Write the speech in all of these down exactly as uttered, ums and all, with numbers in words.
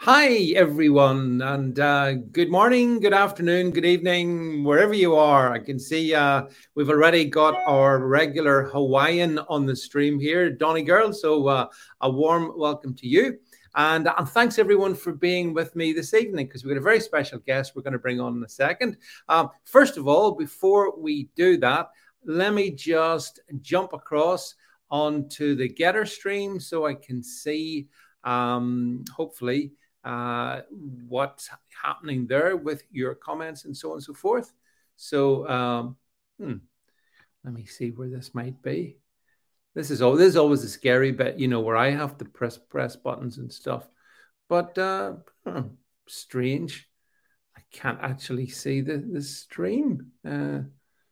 Hi, everyone, and uh, good morning, good afternoon, good evening, wherever you are. I can see uh, we've already got our regular Hawaiian on the stream here, Donny Girl. So, uh, a warm welcome to you. And, and thanks, everyone, for being with me this evening because we've got a very special guest we're going to bring on in a second. Um, first of all, before we do that, let me just jump across onto the Getter stream so I can see, um, hopefully uh, what's happening there with your comments and so on and so forth. So um, hmm, let me see where this might be. This is always, this is always a scary bit, you know, where I have to press press buttons and stuff. But uh, hmm, strange. I can't actually see the, the stream. Uh,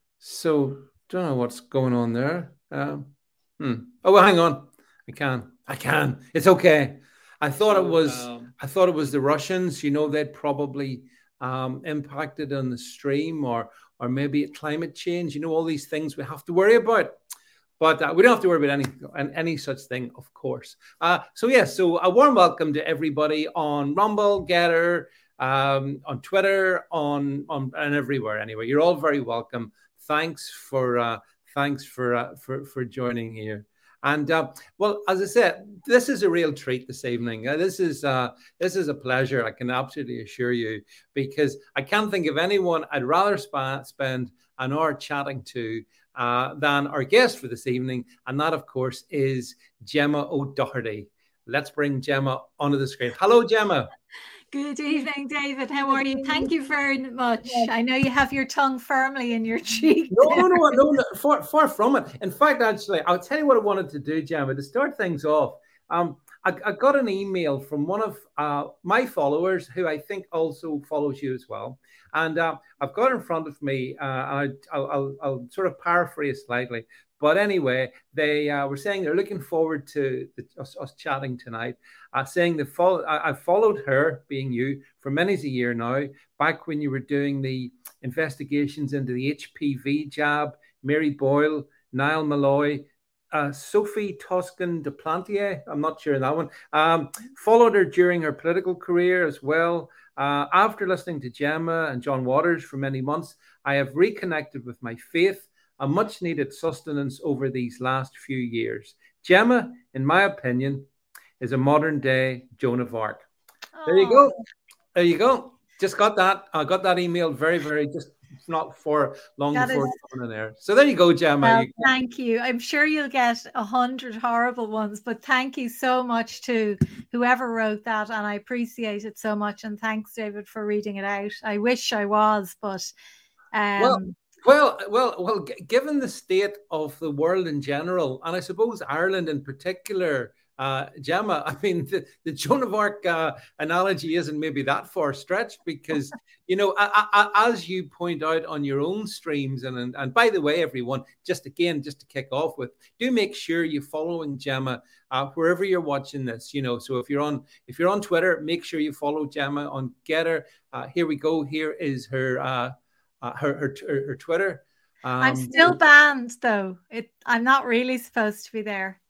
so don't know what's going on there. Um, hmm. Oh, well, hang on. I can. I can. It's okay. I thought it So, was. um, I thought it was the Russians. You know, they'd probably um, impacted on the stream, or or maybe climate change. You know, all these things we have to worry about. But uh, we don't have to worry about any any such thing, of course. Uh, so yes, yeah, so a warm welcome to everybody on Rumble, Getter, um, on Twitter, on on and everywhere. Anyway, you're all very welcome. Thanks for uh, thanks for uh, for for joining here. And uh, well, as I said, this is a real treat this evening. Uh, this is uh, this is a pleasure. I can absolutely assure you, because I can't think of anyone I'd rather sp- spend an hour chatting to uh, than our guest for this evening, and that, of course, is Gemma O'Doherty. Let's bring Gemma onto the screen. Hello, Gemma. Good evening, David. How are you? Thank you very much. I know you have your tongue firmly in your cheek. No, no, no, no, no, far, far from it. In fact, actually, I'll tell you what I wanted to do, Gemma, to start things off. Um, I, I got an email from one of uh, my followers who I think also follows you as well. And uh, I've got in front of me, uh, I, I'll, I'll, I'll sort of paraphrase slightly. But anyway, they uh, were saying they're looking forward to the, us, us chatting tonight, uh, saying they follow, I, I've followed her, being you, for many a year now, back when you were doing the investigations into the H P V jab, Mary Boyle, Niall Malloy, uh, Sophie Toscan de Plantier, I'm not sure that one, um, followed her during her political career as well. Uh, after listening to Gemma and John Waters for many months, I have reconnected with my faith, a much needed sustenance over these last few years. Gemma, in my opinion, is a modern day Joan of Arc. There you go. There you go. Just got that. I got that email very, very just not for long That before is, coming in there. So there you go, Gemma. well, You, thank you. I'm sure you'll get a hundred horrible ones, but thank you so much to whoever wrote that, and I appreciate it so much. And thanks, David, for reading it out. I wish I was, but well, um, well, well, well. g- Given the state of the world in general, and I suppose Ireland in particular, uh, Gemma, I mean, the, the Joan of Arc uh, analogy isn't maybe that far stretched because, you know, a- a- a- as you point out on your own streams, and, and and by the way, everyone, just again, just to kick off with, do make sure you're following Gemma uh, wherever you're watching this. You know, so if you're on if you're on Twitter, make sure you follow Gemma on Getter. Uh, here we go. Here is her. Uh, uh, her, her her her Twitter. I'm Um, still banned though. It I'm not really supposed to be there.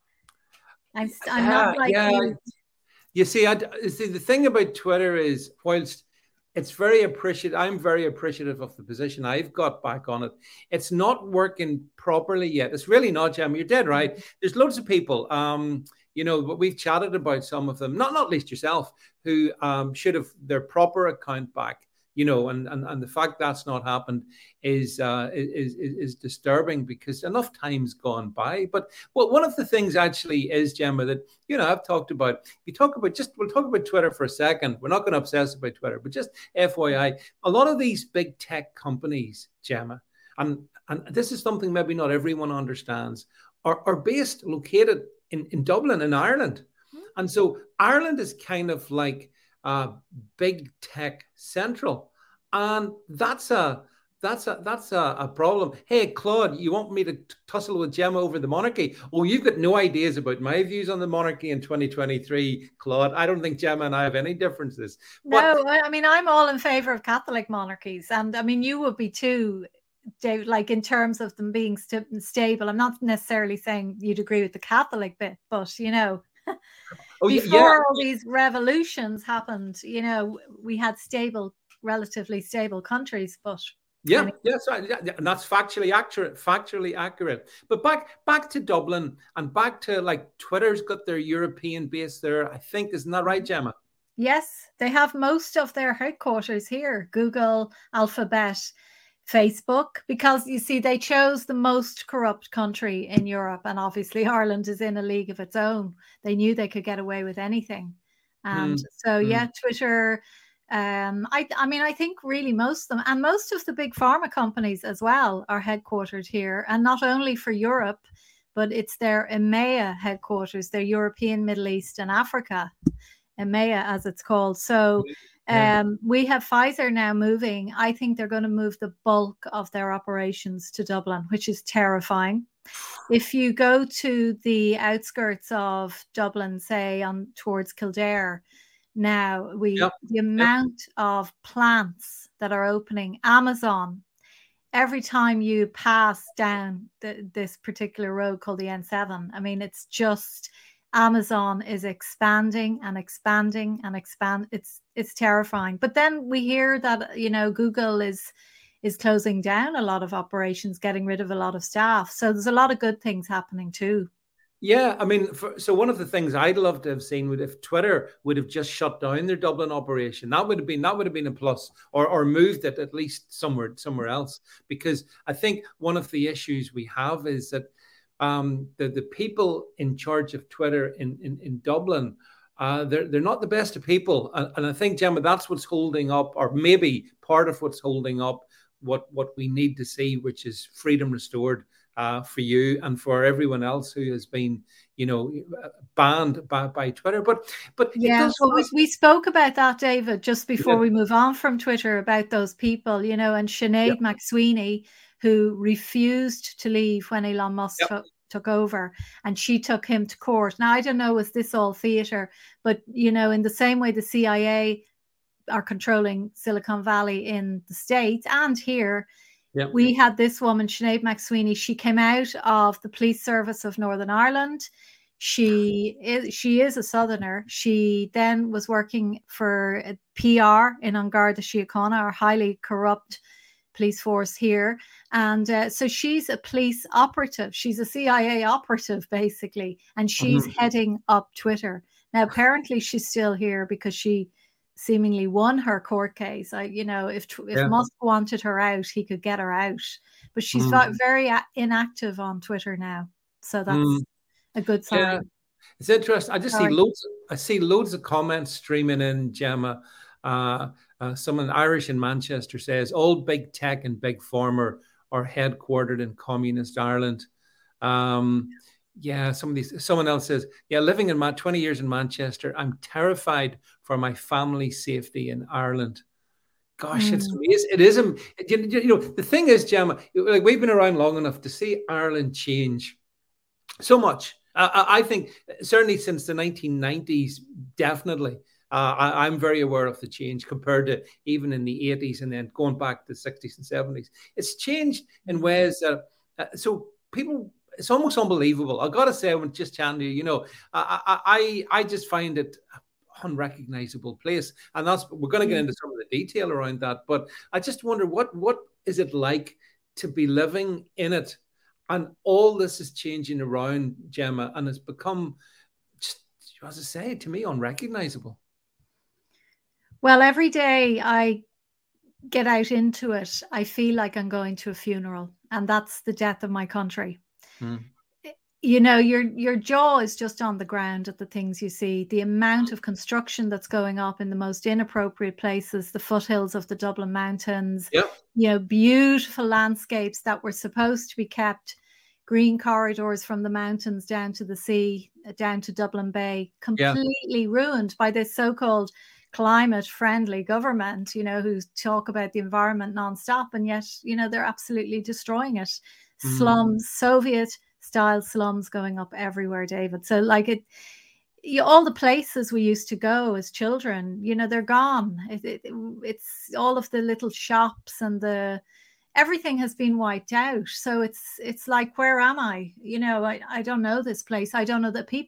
I'm st- I'm not yeah, like yeah. you. You see, I see the thing about Twitter is, whilst it's very appreciative, I'm very appreciative of the position I've got back on it. It's not working properly yet. It's really not, Jim. You're dead right. There's loads of people. Um, you know, we've chatted about some of them, not not least yourself, who um, should have their proper account back. You know, and, and and the fact that's not happened is uh, is, is is disturbing because enough time's gone by. But well, one of the things actually is, Gemma, that you know I've talked about. You talk about just we'll talk about Twitter for a second. We're not going to obsess about Twitter, but just F Y I, a lot of these big tech companies, Gemma, and and this is something maybe not everyone understands, are, are based located in, in Dublin in Ireland. And so Ireland is kind of like uh, big tech central, and that's a that's a that's a, a problem. Hey, Claude, you want me to t- tussle with Gemma over the monarchy? Oh, you've got no ideas about my views on the monarchy in twenty twenty-three, Claude. I don't think Gemma and I have any differences. But No, I I mean I'm all in favor of Catholic monarchies, and I mean you would be too, David. Like in terms of them being st- stable. I'm not necessarily saying you'd agree with the Catholic bit, but you know. oh, before yeah. all these revolutions happened, you know, we had stable, relatively stable countries, but Yeah, anyway. yeah, so, yeah, and that's factually accurate, factually accurate. But back back to Dublin and back to like Twitter's got their European base there, I think, isn't that right, Gemma? Yes, they have most of their headquarters here, Google, Alphabet, Facebook, because you see, they chose the most corrupt country in Europe. And obviously Ireland is in a league of its own. They knew they could get away with anything. And mm. so, yeah, mm. Twitter, um, I, I mean, I think really most of them, and most of the big pharma companies as well, are headquartered here. And not only for Europe, but it's their EMEA headquarters, their European, Middle East and Africa, EMEA as it's called. So yeah. um, we have Pfizer now moving. I think they're going to move the bulk of their operations to Dublin, which is terrifying. If you go to the outskirts of Dublin, say on towards Kildare, now we yep. the amount yep. of plants that are opening, Amazon, every time you pass down the, this particular road called the N seven, I mean, it's just Amazon is expanding and expanding and expand. It's it's terrifying. But then we hear that, you know, Google is is closing down a lot of operations, getting rid of a lot of staff. So there's a lot of good things happening too. Yeah, I mean, for, so one of the things I'd love to have seen would if Twitter would have just shut down their Dublin operation. That would have been that would have been a plus, or or moved it at least somewhere somewhere else. Because I think one of the issues we have is that um, the the people in charge of Twitter in in, in Dublin, uh, they're they're not the best of people, and, and I think, Gemma, that's what's holding up, or maybe part of what's holding up what what we need to see, which is freedom restored. Uh, for you and for everyone else who has been, you know, banned by, by Twitter. But, but yeah, well, we, we spoke about that, David, just before yeah. we move on from Twitter, about those people, you know, and Sinead yep. McSweeney, who refused to leave when Elon Musk yep. took, took over, and she took him to court. Now, I don't know, was this all theater? But, you know, in the same way the C I A are controlling Silicon Valley in the States and here, Yep. we had this woman, Sinead McSweeney. She came out of the police service of Northern Ireland. She is she is a Southerner. She then was working for P R in An Garda Síochána, our highly corrupt police force here. And uh, so she's a police operative. She's a C I A operative, basically. And she's mm-hmm. heading up Twitter. Now, apparently she's still here because she seemingly won her court case. I, you know, if if yeah. Musk wanted her out, he could get her out. But she's mm. very inactive on Twitter now, so that's mm. a good sign. Yeah. It's interesting. I just Sorry. see loads. I see loads of comments streaming in, Gemma. Uh, uh, someone Irish in Manchester says all big tech and big pharma are headquartered in communist Ireland. Um, Yeah, some of these. Someone else says, "Yeah, living in my twenty years in Manchester, I'm terrified for my family's safety in Ireland." Gosh, mm. it's amazing. It is. You, you know, the thing is, Gemma, like we've been around long enough to see Ireland change so much. Uh, I think certainly since the nineteen nineties, definitely. Uh, I, I'm very aware of the change compared to even in the eighties and then going back to the sixties and seventies. It's changed in ways that uh, so people. It's almost unbelievable. I gotta say, when just chatting to you, you know, I, I I just find it an unrecognizable place, and that's we're going to get into some of the detail around that. But I just wonder what what is it like to be living in it, and all this is changing around, Gemma, and it's become, just, as I say, to me, unrecognizable. Well, every day I get out into it, I feel like I'm going to a funeral, and that's the death of my country. Hmm. You know, your your jaw is just on the ground at the things you see, the amount of construction that's going up in the most inappropriate places, the foothills of the Dublin Mountains, yep. you know, beautiful landscapes that were supposed to be kept, green corridors from the mountains down to the sea, down to Dublin Bay, completely yeah. ruined by this so-called climate-friendly government, you know, who talk about the environment nonstop, and yet, you know, they're absolutely destroying it. Mm. Slums, Soviet-style slums going up everywhere, David. So, like it, you, all the places we used to go as children, you know, they're gone. It, it, it's all of the little shops and the everything has been wiped out. So it's it's like, where am I? You know, I, I don't know this place. I don't know the people.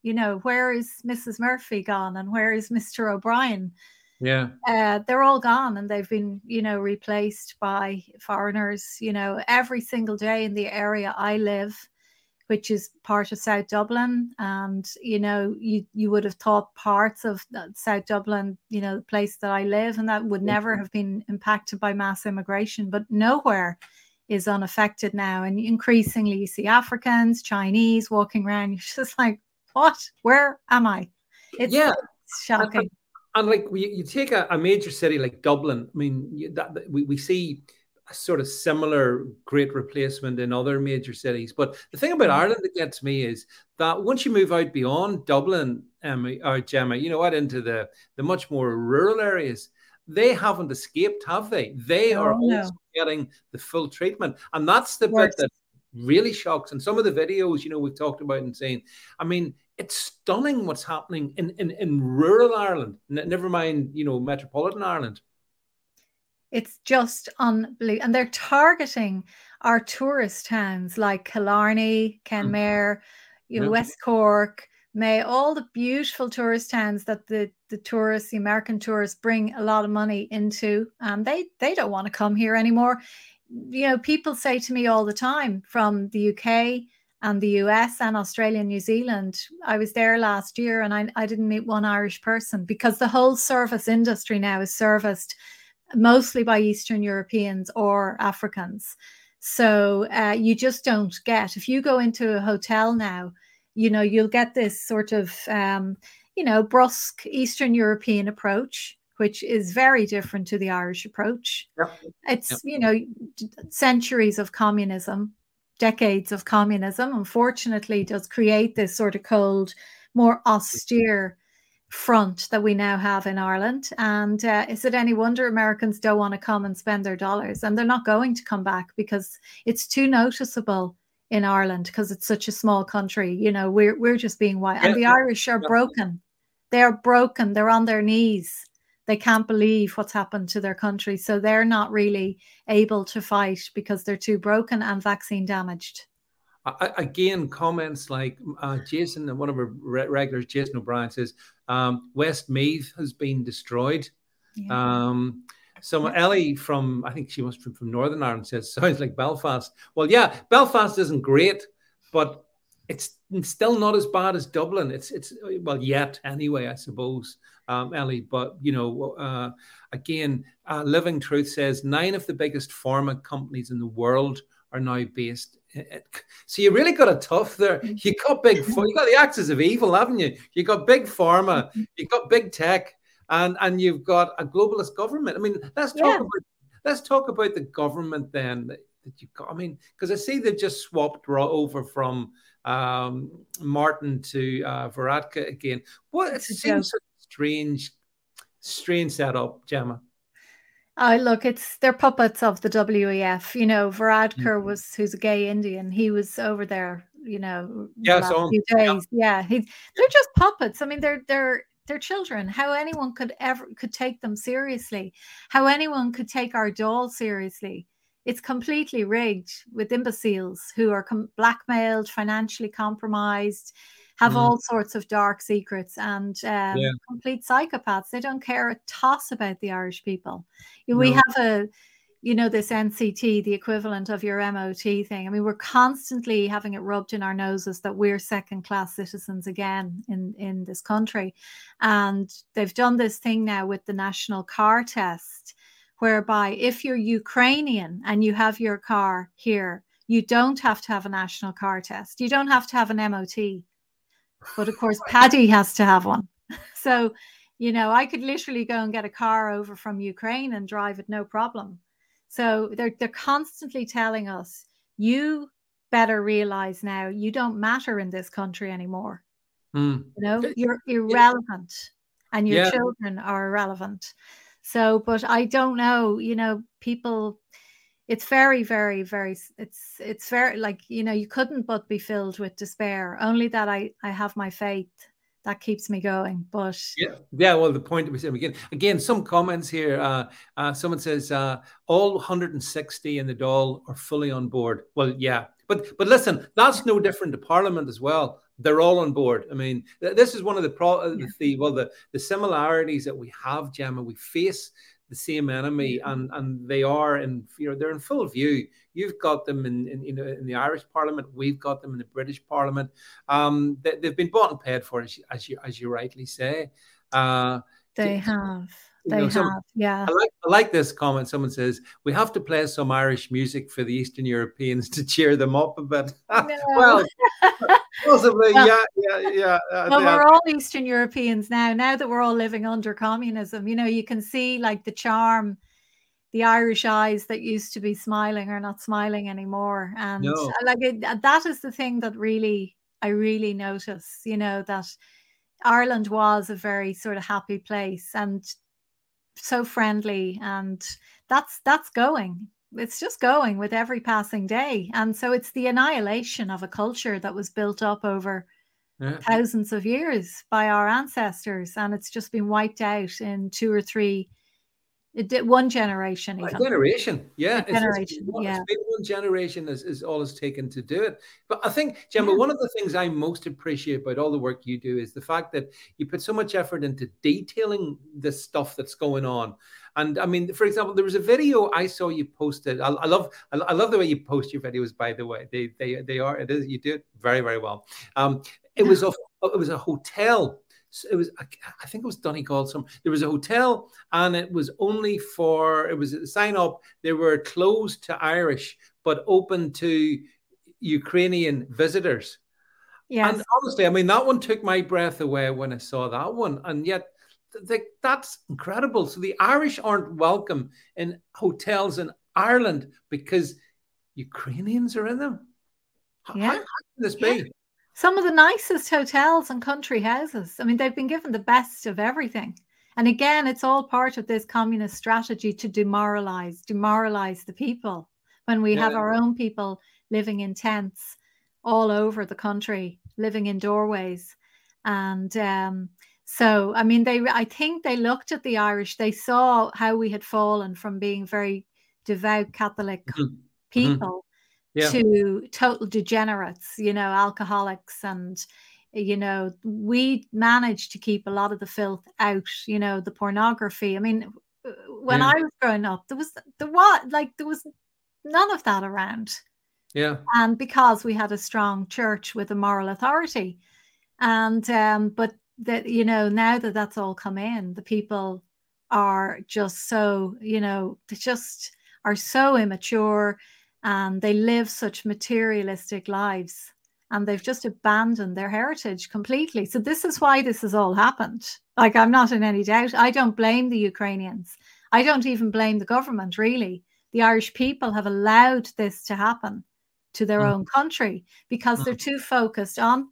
You know, where is Missus Murphy gone and where is Mister O'Brien? Yeah. Uh, they're all gone and they've been, you know, replaced by foreigners, you know, every single day in the area I live, which is part of South Dublin. And, you know, you, you would have thought parts of South Dublin, you know, the place that I live, and that would never have been impacted by mass immigration, but nowhere is unaffected now. And increasingly you see Africans, Chinese walking around. You're just like, what? Where am I? It's, yeah. it's shocking. And, and like you, you take a, a major city like Dublin. I mean, you, that, we, we see a sort of similar great replacement in other major cities. But the thing about Ireland that gets me is that once you move out beyond Dublin, Emma, or Gemma, you know, out into the, the much more rural areas, they haven't escaped, have they? They no, are no. also getting the full treatment. And that's the Worse. bit that really shocks. And some of the videos, you know, we've talked about and saying, I mean, it's stunning what's happening in, in, in rural Ireland, N- never mind, you know, metropolitan Ireland. It's just unbelievable. And they're targeting our tourist towns like Killarney, Kenmare, you know, yeah. West Cork, May, all the beautiful tourist towns that the, the tourists, the American tourists bring a lot of money into. Um, they, they don't want to come here anymore. You know, people say to me all the time from the U K and the U S and Australia and New Zealand, I was there last year and I, I didn't meet one Irish person, because the whole service industry now is serviced mostly by Eastern Europeans or Africans. So uh, you just don't get, if you go into a hotel now, you know, you'll get this sort of, um, you know, brusque Eastern European approach, which is very different to the Irish approach. Yep. It's, yep. you know, centuries of communism, decades of communism, unfortunately, does create this sort of cold, more austere front that we now have in Ireland. And uh, is it any wonder Americans don't want to come and spend their dollars? And they're not going to come back because it's too noticeable in Ireland, because it's such a small country. You know, we're we're just being white. And the Irish are broken. They're broken. They're on their knees. They can't believe what's happened to their country. So they're not really able to fight because they're too broken and vaccine damaged. I, again, comments like uh, Jason, one of our re- regulars, Jason O'Brien, says um, Westmeath has been destroyed. Yeah. Um, so yeah. Ellie from, I think she was from, from Northern Ireland, says, sounds like Belfast. Well, yeah, Belfast isn't great, but it's still not as bad as Dublin. It's, it's well, yet anyway, I suppose, um, Ellie. But, you know, uh, again, uh, Living Truth says nine of the biggest pharma companies in the world are now based. So you really got it tough there. You got big, you got the axis of evil, haven't you? You got big pharma, you got big tech, and and you've got a globalist government. I mean, let's talk yeah. about let's talk about the government then that, that you got. I mean, because I see they've just swapped over from um, Martin to uh, Varadkar again. What it seems a strange, strange setup, Gemma. Oh, look, it's they're puppets of the W E F. You know, Varadkar mm-hmm. was who's a gay Indian. He was over there, you know, yeah, the last so, few days. Yeah, yeah he, they're just puppets. I mean, they're they're they're children. How anyone could ever could take them seriously? How anyone could take our Dáil seriously? It's completely rigged with imbeciles who are com- blackmailed, financially compromised, have mm. all sorts of dark secrets, and um, yeah. complete psychopaths. They don't care a toss about the Irish people. No. We have a, you know, this N C T, the equivalent of your M O T thing. I mean, we're constantly having it rubbed in our noses that we're second-class citizens again in, in this country. And they've done this thing now with the national car test, whereby if you're Ukrainian and you have your car here, you don't have to have a national car test. You don't have to have an M O T. But of course, Paddy has to have one. So, you know, I could literally go and get a car over from Ukraine and drive it, no problem. So they're they're constantly telling us, you better realize now you don't matter in this country anymore. Mm. You know, you're irrelevant and your yeah. children are irrelevant. So, but I don't know, you know, people... It's very, very, very, it's, it's very, like, you know, you couldn't but be filled with despair. Only that I, I have my faith that keeps me going. But yeah, yeah. Well, the point that we said again, again, some comments here. Uh, uh, someone says uh, all one hundred sixty in the Dáil are fully on board. Well, yeah, But but listen, that's no different to Parliament as well. They're all on board. I mean, th- this is one of the pro the, the well the the similarities that we have, Gemma. We face the same enemy, and and they are in you know they're in full view. You've got them in in, you know, in the Irish Parliament. We've got them in the British Parliament. Um, they, they've been bought and paid for, as you, as you as you rightly say. Uh, they have. They you know, have. some, yeah. I like I like this comment. Someone says we have to play some Irish music for the Eastern Europeans to cheer them up a bit. No. Well, possibly, well, yeah, yeah, yeah. Uh, well, yeah. we're all Eastern Europeans now. Now that we're all living under communism, you know, you can see like the charm. The Irish eyes that used to be smiling are not smiling anymore, and No. like it, that is the thing that really I really notice. You know, that Ireland was a very sort of happy place and so friendly, and that's that's going. It's just going with every passing day, and so it's the annihilation of a culture that was built up over yeah. thousands of years by our ancestors, and it's just been wiped out in two or three. It did one generation, even. A generation, yeah. A generation, it's, it's, yeah. It's been one generation is, is all it's taken to do it. But I think, Gemma, yeah. one of the things I most appreciate about all the work you do is the fact that you put so much effort into detailing the stuff that's going on. And I mean, for example, there was a video I saw you posted. I, I love, I, I love the way you post your videos. By the way, they, they, they are. It is. You do it very, very well. Um, it yeah. was a, it was a hotel. It was, I think it was Donegal. Some there was a hotel, and it was only for it was a sign up. They were closed to Irish, but open to Ukrainian visitors. Yes. And honestly, I mean, that one took my breath away when I saw that one. And yet, th- that's incredible. So the Irish aren't welcome in hotels in Ireland because Ukrainians are in them. Yeah. How, how can this be? Yeah. Some of the nicest hotels and country houses. I mean, they've been given the best of everything. And again, it's all part of this communist strategy to demoralize, demoralize the people. When we yeah. have our own people living in tents all over the country, living in doorways. And um, so, I mean, they, I think they looked at the Irish, they saw how we had fallen from being very devout Catholic mm-hmm. people. Mm-hmm. Yeah. To total degenerates, you know, alcoholics, and you know, we managed to keep a lot of the filth out, you know, the pornography. I mean, when yeah. I was growing up, there was there was like there was none of that around. Yeah. And because we had a strong church with a moral authority, and um, but that you know, now that that's all come in, the people are just so, you know, they just are so immature. And they live such materialistic lives, and they've just abandoned their heritage completely. So this is why this has all happened. Like, I'm not in any doubt. I don't blame the Ukrainians. I don't even blame the government, really. The Irish people have allowed this to happen to their mm. own country because mm. they're too focused on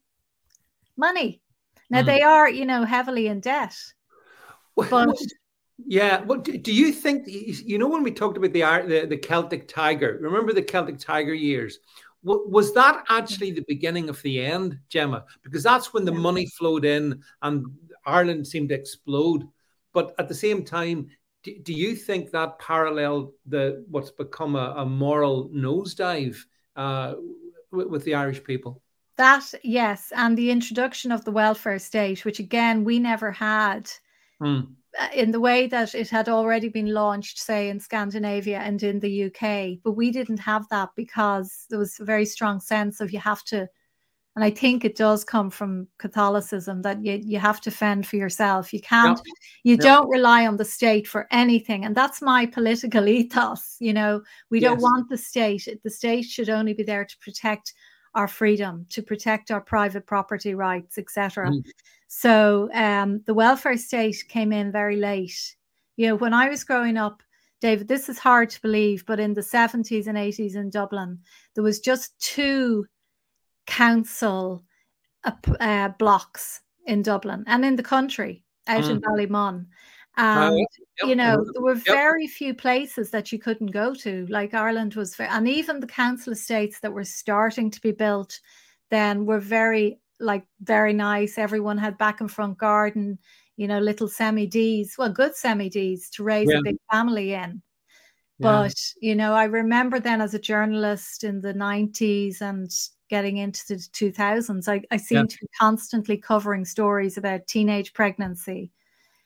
money. Now, mm. they are, you know, heavily in debt. But... Yeah. Well, do you think, you know, when we talked about the, the the Celtic Tiger, remember the Celtic Tiger years? Was that actually the beginning of the end, Gemma? Because that's when the money flowed in and Ireland seemed to explode. But at the same time, do, do you think that paralleled the what's become a, a moral nosedive uh, with, with the Irish people? That, yes. And the introduction of the welfare state, which again, we never had. Hmm. In the way that it had already been launched, say, in Scandinavia and in the U K. But we didn't have that because there was a very strong sense of you have to, and I think it does come from Catholicism, that you, you have to fend for yourself. You can't, yep. you yep. don't rely on the state for anything. And that's my political ethos. You know, we yes. don't want the state. The state should only be there to protect our freedom, to protect our private property rights, et cetera. Mm. So um, the welfare state came in very late. You know, when I was growing up, David, this is hard to believe, but in the seventies and eighties in Dublin, there was just two council uh, uh, blocks in Dublin and in the country, out mm. in Ballymun. And, um, yep. you know, there were very yep. few places that you couldn't go to. Like Ireland was, very, and even the council estates that were starting to be built then were very, like, very nice. Everyone had back and front garden, you know, little semi-Ds, well, good semi-Ds to raise yeah. a big family in. But, yeah. you know, I remember then as a journalist in the nineties and getting into the two thousands, I, I seemed yeah. to be constantly covering stories about teenage pregnancy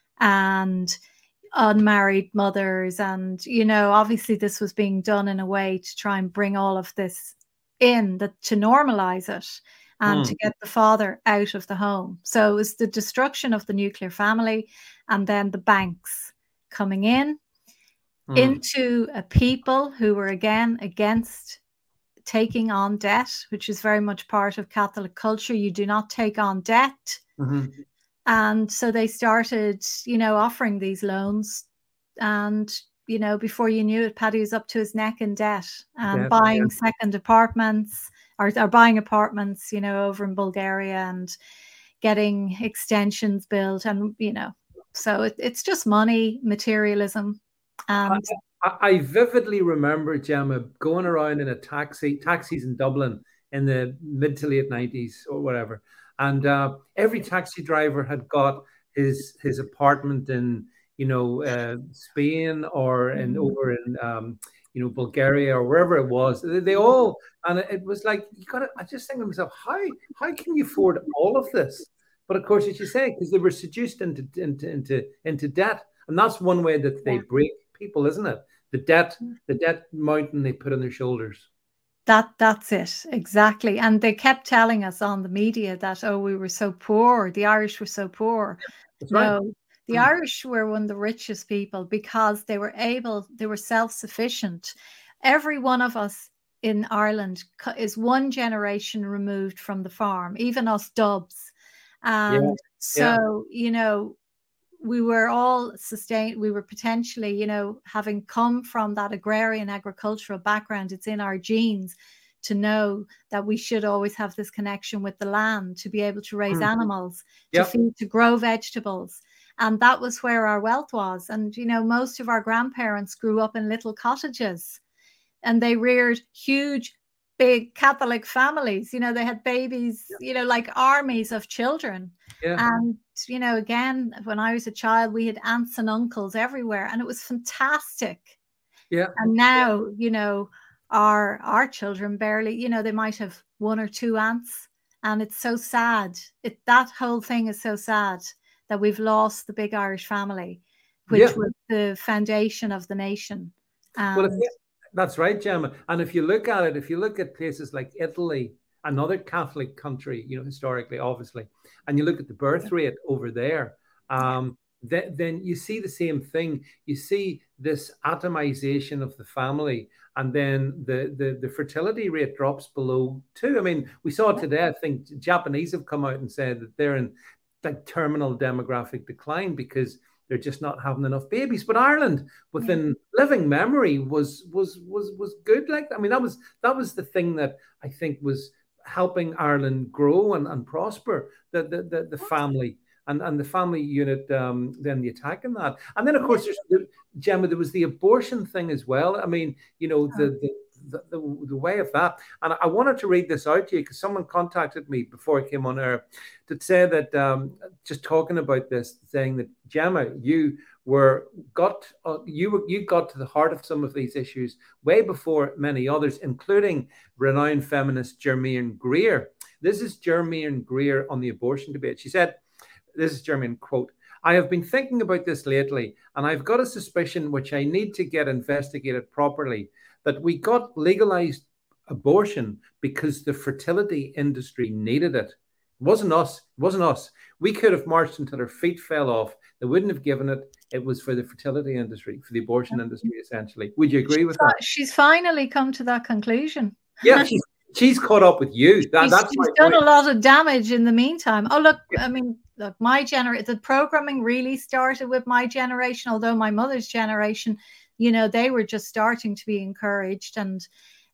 and unmarried mothers. And, you know, obviously this was being done in a way to try and bring all of this in, that to normalize it and mm. to get the father out of the home. So it was the destruction of the nuclear family, and then the banks coming in mm. into a people who were again against taking on debt, which is very much part of Catholic culture. You do not take on debt. Mm-hmm. And so they started, you know, offering these loans. And, you know, before you knew it, Paddy was up to his neck in debt and yeah, buying yeah. second apartments or, or buying apartments, you know, over in Bulgaria and getting extensions built. And, you know, so it, it's just money, materialism. And I, I vividly remember, Gemma, going around in a taxi, taxis in Dublin in the mid to late nineties or whatever. And uh, every taxi driver had got his his apartment in, you know, uh, Spain or in mm-hmm. over in, um, you know, Bulgaria or wherever it was. They, they all, and it was like, you got to, I just think to myself, how how can you afford all of this? But of course, as you say, because they were seduced into into into into debt, and that's one way that they break people, isn't it? The debt, the debt mountain they put on their shoulders. That that's it, exactly. And they kept telling us on the media that, oh, we were so poor, the Irish were so poor. That's no, right. the mm. Irish were one of the richest people because they were able, they were self-sufficient. Every one of us in Ireland is one generation removed from the farm, even us Dubs. And yeah. so, yeah. you know, we were all sustained, we were potentially, you know, having come from that agrarian agricultural background, it's in our genes to know that we should always have this connection with the land, to be able to raise mm-hmm. animals, to yep. feed, to grow vegetables. And that was where our wealth was. And, you know, most of our grandparents grew up in little cottages and they reared huge, big Catholic families. You know, they had babies, yep. you know, like armies of children. Yeah. And, you know, again, when I was a child, we had aunts and uncles everywhere and it was fantastic. Yeah. And now, yeah. you know, our our children barely, you know, they might have one or two aunts, and it's so sad. It that whole thing is so sad that we've lost the big Irish family, which yeah. was the foundation of the nation. And well, if you, that's right, Gemma. And if you look at it, if you look at places like Italy, another Catholic country, you know, historically, obviously, and you look at the birth rate over there, um, th- then you see the same thing. You see this atomization of the family, and then the, the, the fertility rate drops below two. I mean, we saw today, I think Japanese have come out and said that they're in like terminal demographic decline because they're just not having enough babies. But Ireland, within yeah. living memory, was was was was good. Like, I mean, that was that was the thing that I think was helping Ireland grow and, and prosper, the the the, the family and, and the family unit, um, then the attack on that. And then, of course, there's the, Gemma, there was the abortion thing as well. I mean, you know, the the, the, the, the way of that. And I wanted to read this out to you because someone contacted me before I came on air to say that, um, just talking about this, saying that, Gemma, you were got uh, you were you got to the heart of some of these issues way before many others, including renowned feminist Germaine Greer. This is Germaine Greer on the abortion debate. She said, this is Germaine, quote, "I have been thinking about this lately, and I've got a suspicion which I need to get investigated properly, that we got legalized abortion because the fertility industry needed it. It wasn't us. It wasn't us. We could have marched until our feet fell off. They wouldn't have given it. It was for the fertility industry, for the abortion industry, essentially." Would you agree with that? She's finally come to that conclusion. Yeah, she's, she's caught up with you. That, she's that's she's done point. a lot of damage in the meantime. Oh, look, I mean, look, my generation, the programming really started with my generation, although my mother's generation, you know, they were just starting to be encouraged. And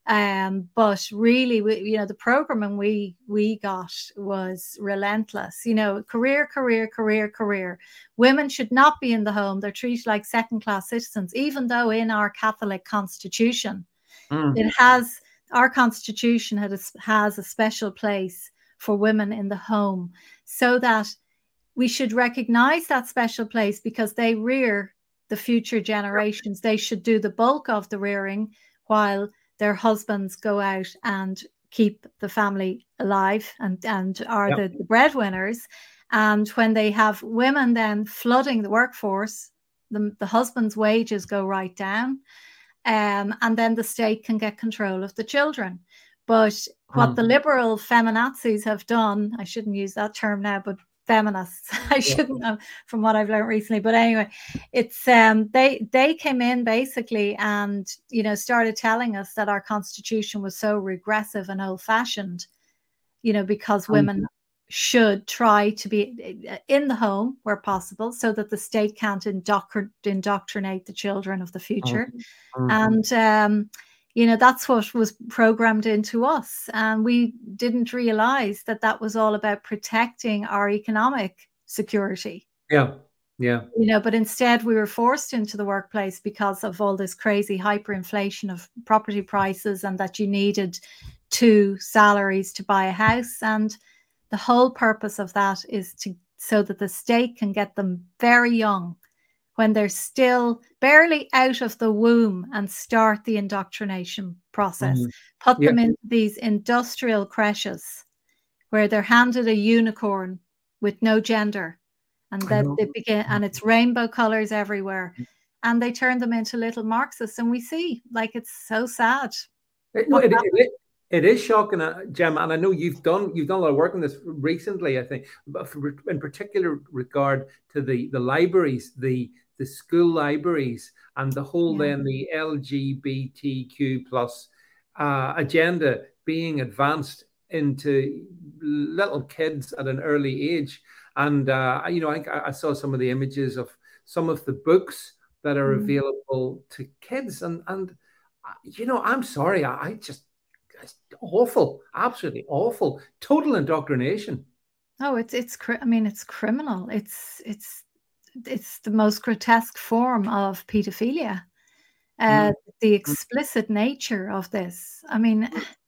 Um, but really, we, you know, the programming we we got was relentless. You know, career, career, career, career. Women should not be in the home. They're treated like second-class citizens, even though in our Catholic constitution, mm. it has, our constitution has a, has a special place for women in the home, so that we should recognize that special place because they rear the future generations. They should do the bulk of the rearing while their husbands go out and keep the family alive and, and are yep. the, the breadwinners. And when they have women then flooding the workforce, the, the husband's wages go right down. Um, and then the state can get control of the children. But what mm. the liberal feminazis have done, I shouldn't use that term now, but feminists, I shouldn't know from what I've learned recently. But anyway, it's um, they they came in basically and, you know, started telling us that our constitution was so regressive and old fashioned, you know, because women mm. should try to be in the home where possible so that the state can't indoctr- indoctrinate the children of the future. Mm-hmm. And, um, you know, that's what was programmed into us. And we didn't realize that that was all about protecting our economic security. Yeah, yeah. You know, but instead we were forced into the workplace because of all this crazy hyperinflation of property prices and that you needed two salaries to buy a house. And the whole purpose of that is to so that the state can get them very young when they're still barely out of the womb and start the indoctrination process. Mm-hmm. Put yeah. them into these industrial creches where they're handed a unicorn with no gender and then they begin and it's rainbow colors everywhere and they turn them into little Marxists. And we see like it's so sad. It, no, it, it, it is shocking, uh, Gemma, and I know you've done you've done a lot of work on this recently, I think, but for, in particular regard to the, the libraries, the the school libraries and the whole yeah. then the L G B T Q plus uh, agenda being advanced into little kids at an early age. And, uh, you know, I, I saw some of the images of some of the books that are mm. available to kids. And, and you know, I'm sorry, I, I just, it's awful, absolutely awful, total indoctrination. Oh, it's, it's, I mean, it's criminal. It's, it's, it's the most grotesque form of pedophilia. Uh, mm. The explicit nature of this. I mean,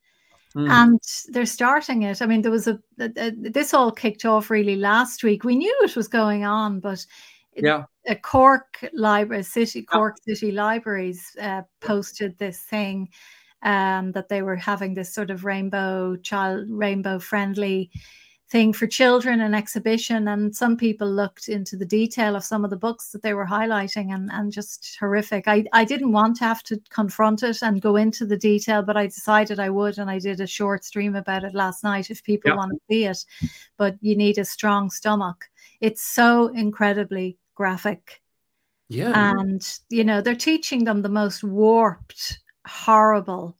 mm. and they're starting it. I mean, there was a, a, a this all kicked off really last week. We knew it was going on, but it, yeah, a Cork library, city Cork yeah. City Libraries uh, posted this thing um, that they were having this sort of rainbow child, rainbow friendly thing for children, an exhibition, and some people looked into the detail of some of the books that they were highlighting and, and just horrific. I, I didn't want to have to confront it and go into the detail, but I decided I would, and I did a short stream about it last night if people yeah. want to see it. But you need a strong stomach. It's so incredibly graphic. Yeah. And, you know, they're teaching them the most warped, horrible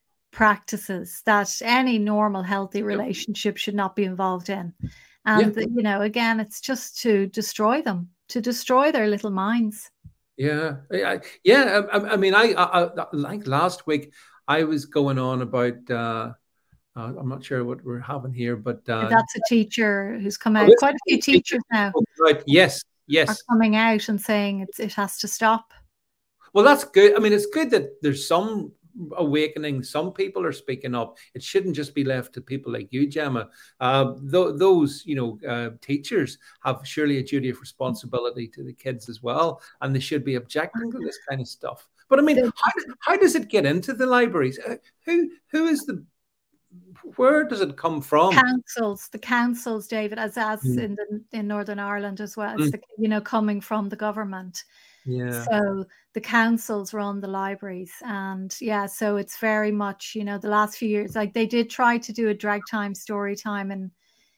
practices that any normal healthy relationship should not be involved in. And yeah. you know, again, it's just to destroy them, to destroy their little minds. Yeah, I, yeah. I, I mean, I, I, I like last week I was going on about uh, uh I'm not sure what we're having here, but uh, that's a teacher who's come out. Oh, quite a few teachers now. Right. Yes. Yes. Are coming out and saying it's, it has to stop. Well, that's good. I mean, it's good that there's some awakening. Some people are speaking up. It shouldn't just be left to people like you, Gemma. Uh, th- those, you know, uh, teachers have surely a duty of responsibility to the kids as well, and they should be objecting to this kind of stuff. But I mean, how, how does it get into the libraries? Uh, who who is the? Where does it come from? Councils, the councils, David, as as mm. in the, in Northern Ireland as well. It's mm. the, you know, coming from the government. Yeah. So the councils run the libraries, and yeah, so it's very much, you know, the last few years, like they did try to do a drag time story time and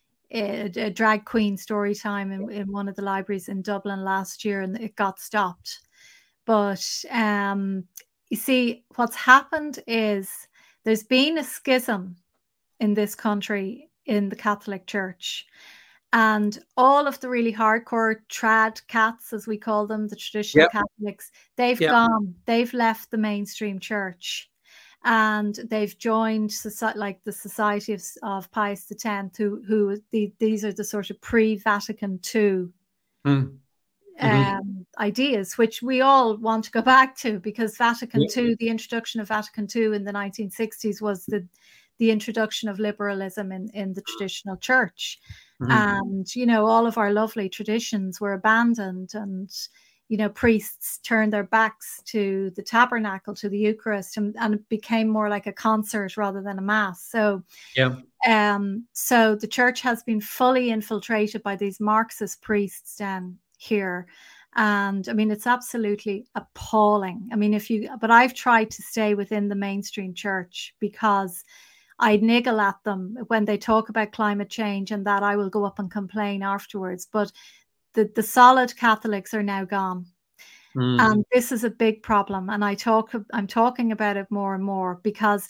a, a drag queen story time in, in one of the libraries in Dublin last year, and it got stopped. But um, you see, what's happened is there's been a schism in this country in the Catholic Church. And all of the really hardcore trad cats, as we call them, the traditional yep. Catholics, they've yep. gone, they've left the mainstream church, and they've joined society, like the Society of, of Pius the Tenth, who who the, these are the sort of pre-Vatican two mm. um, mm-hmm. ideas, which we all want to go back to, because Vatican yep. two, the introduction of Vatican two in the nineteen sixties was the the introduction of liberalism in, in the traditional church. Mm-hmm. And, you know, all of our lovely traditions were abandoned. And, you know, priests turned their backs to the tabernacle, to the Eucharist, and, and it became more like a concert rather than a mass. So, yeah. Um, so the church has been fully infiltrated by these Marxist priests down here. And I mean, it's absolutely appalling. I mean, if you, but I've tried to stay within the mainstream church because I niggle at them when they talk about climate change and that I will go up and complain afterwards. But the, the solid Catholics are now gone. Mm. And this is a big problem. And I talk, I'm talking about it more and more because,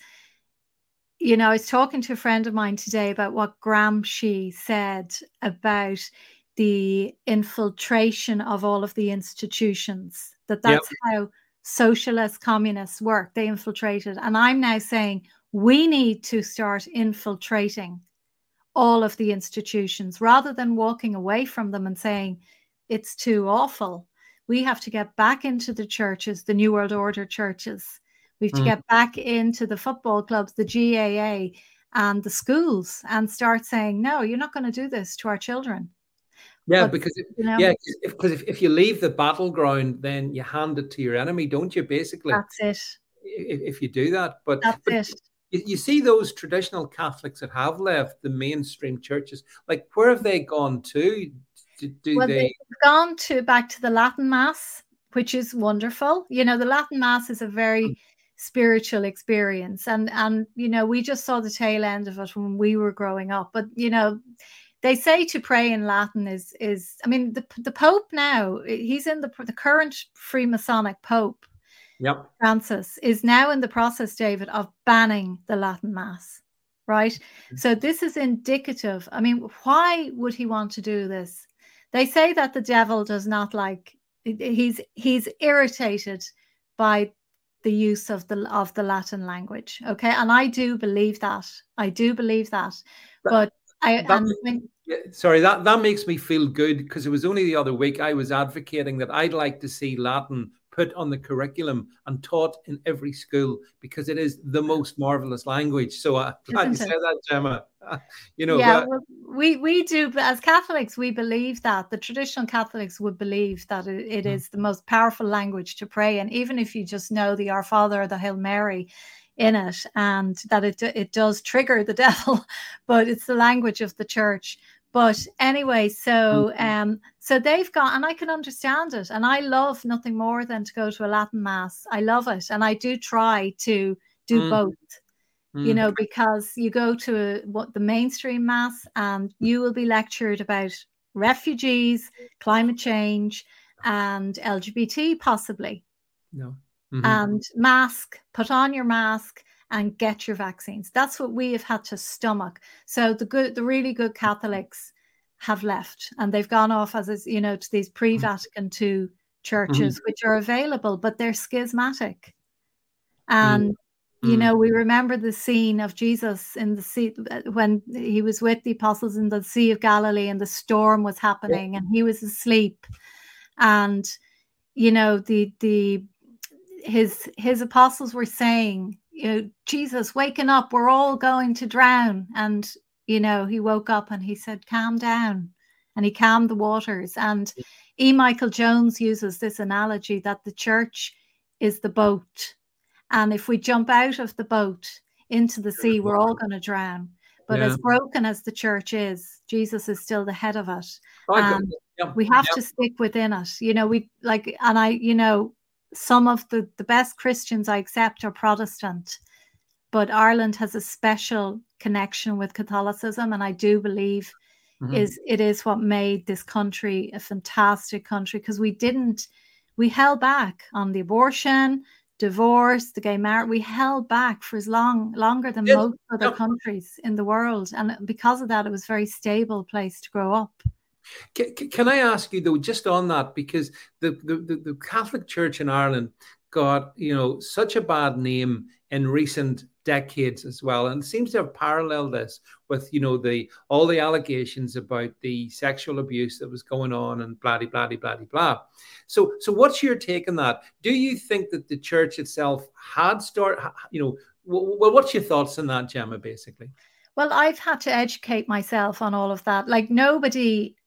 you know, I was talking to a friend of mine today about what Gramsci said about the infiltration of all of the institutions, that that's yep. how socialist communists work. They infiltrated. And I'm now saying we need to start infiltrating all of the institutions rather than walking away from them and saying it's too awful. We have to get back into the churches, the New World Order churches. We have to mm. get back into the football clubs, the G A A and the schools and start saying, no, you're not going to do this to our children. Yeah, but, because, you know, yeah, if, because if, if you leave the battleground, then you hand it to your enemy, don't you, basically? That's it. If, if you do that. But, that's but it. You, you see those traditional Catholics that have left the mainstream churches, like where have they gone to? Do, do well, they... they've gone to back to the Latin Mass, which is wonderful. You know, the Latin Mass is a very spiritual experience. And, and, you know, we just saw the tail end of it when we were growing up. But, you know, they say to pray in Latin is, is I mean, the, the Pope now, he's in the, the current Freemasonic Pope, yep. Francis, is now in the process, David, of banning the Latin Mass, right? Mm-hmm. So this is indicative. I mean, why would he want to do this? They say that the devil does not like, he's he's irritated by the use of the of the Latin language. Okay. And I do believe that. I do believe that. But, but I that, and when, sorry, that, that makes me feel good because it was only the other week I was advocating that I'd like to see Latin put on the curriculum and taught in every school because it is the most marvelous language. So I'm glad you said that, Gemma. You know, yeah, but, well, we we do, but as Catholics, we believe that the traditional Catholics would believe that it, it mm. is the most powerful language to pray. And even if you just know the Our Father or the Hail Mary in it, and that it it does trigger the devil, but it's the language of the church. But anyway, so um, so they've got, and I can understand it, and I love nothing more than to go to a Latin Mass. I love it, and I do try to do mm. both. Mm. You know, because you go to a, what the mainstream Mass, and you will be lectured about refugees, climate change, and L G B T possibly. No. Mm-hmm. And mask, put on your mask and get your vaccines. That's what we have had to stomach. So the good, the really good Catholics have left, and they've gone off as, as you know, to these pre-Vatican two churches, mm-hmm. which are available, but they're schismatic. And mm-hmm. you know, we remember the scene of Jesus in the sea when he was with the apostles in the Sea of Galilee, and the storm was happening, yeah. and he was asleep, and you know, the the his his apostles were saying, you know, Jesus, waking up, we're all going to drown. And, you know, he woke up and he said, calm down. And he calmed the waters. And E. Michael Jones uses this analogy that the church is the boat. And if we jump out of the boat into the sea, we're all going to drown. But yeah. as broken as the church is, Jesus is still the head of it. And yep. we have yep. to stick within it. You know, we like, and I, you know, some of the, the best Christians I accept are Protestant, but Ireland has a special connection with Catholicism, and I do believe mm-hmm. is it is what made this country a fantastic country, because we didn't, we held back on the abortion, divorce, the gay marriage. We held back for as long, longer than yes. most other yep. countries in the world, and because of that, it was a very stable place to grow up. Can, can I ask you though, just on that, because the, the, the Catholic Church in Ireland got, you know, such a bad name in recent decades as well, and it seems to have paralleled this with, you know, the all the allegations about the sexual abuse that was going on and blah, blah, blah, blah, blah. So, so what's your take on that? Do you think that the church itself had started, you know, well, what's your thoughts on that, Gemma, basically? Well, I've had to educate myself on all of that. Like nobody,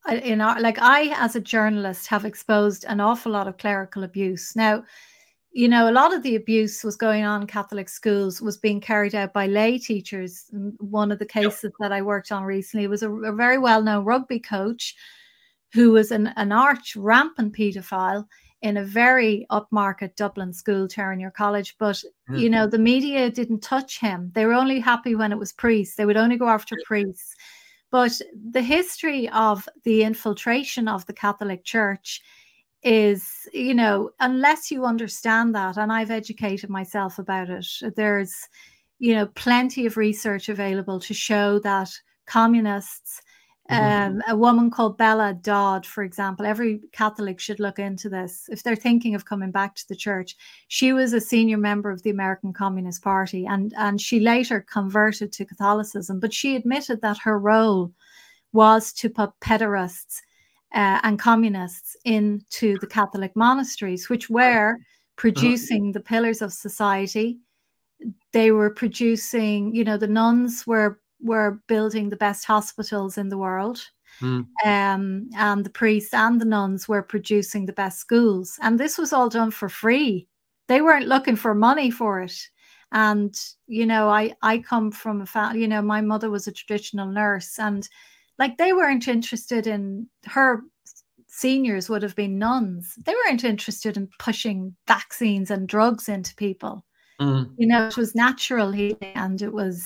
in our, like I, as a journalist, have exposed an awful lot of clerical abuse. Now, you know, a lot of the abuse was going on in Catholic schools was being carried out by lay teachers. One of the cases yep. that I worked on recently was a, a very well-known rugby coach who was an, an arch rampant paedophile in a very upmarket Dublin school, Terenure College. But, mm. you know, the media didn't touch him. They were only happy when it was priests. They would only go after priests. But the history of the infiltration of the Catholic Church is, you know, unless you understand that, and I've educated myself about it, there's, you know, plenty of research available to show that communists, mm-hmm. um, a woman called Bella Dodd, for example, every Catholic should look into this if they're thinking of coming back to the church. She was a senior member of the American Communist Party, and, and she later converted to Catholicism, but she admitted that her role was to put pederasts Uh, and communists into the Catholic monasteries, which were producing uh-huh. the pillars of society. They were producing, you know, the nuns were were building the best hospitals in the world. Mm. Um, and the priests and the nuns were producing the best schools. And this was all done for free. They weren't looking for money for it. And, you know, I, I come from a family, you know, my mother was a traditional nurse, and like they weren't interested in, her seniors would have been nuns. They weren't interested in pushing vaccines and drugs into people. Mm. You know, it was natural healing, and it was,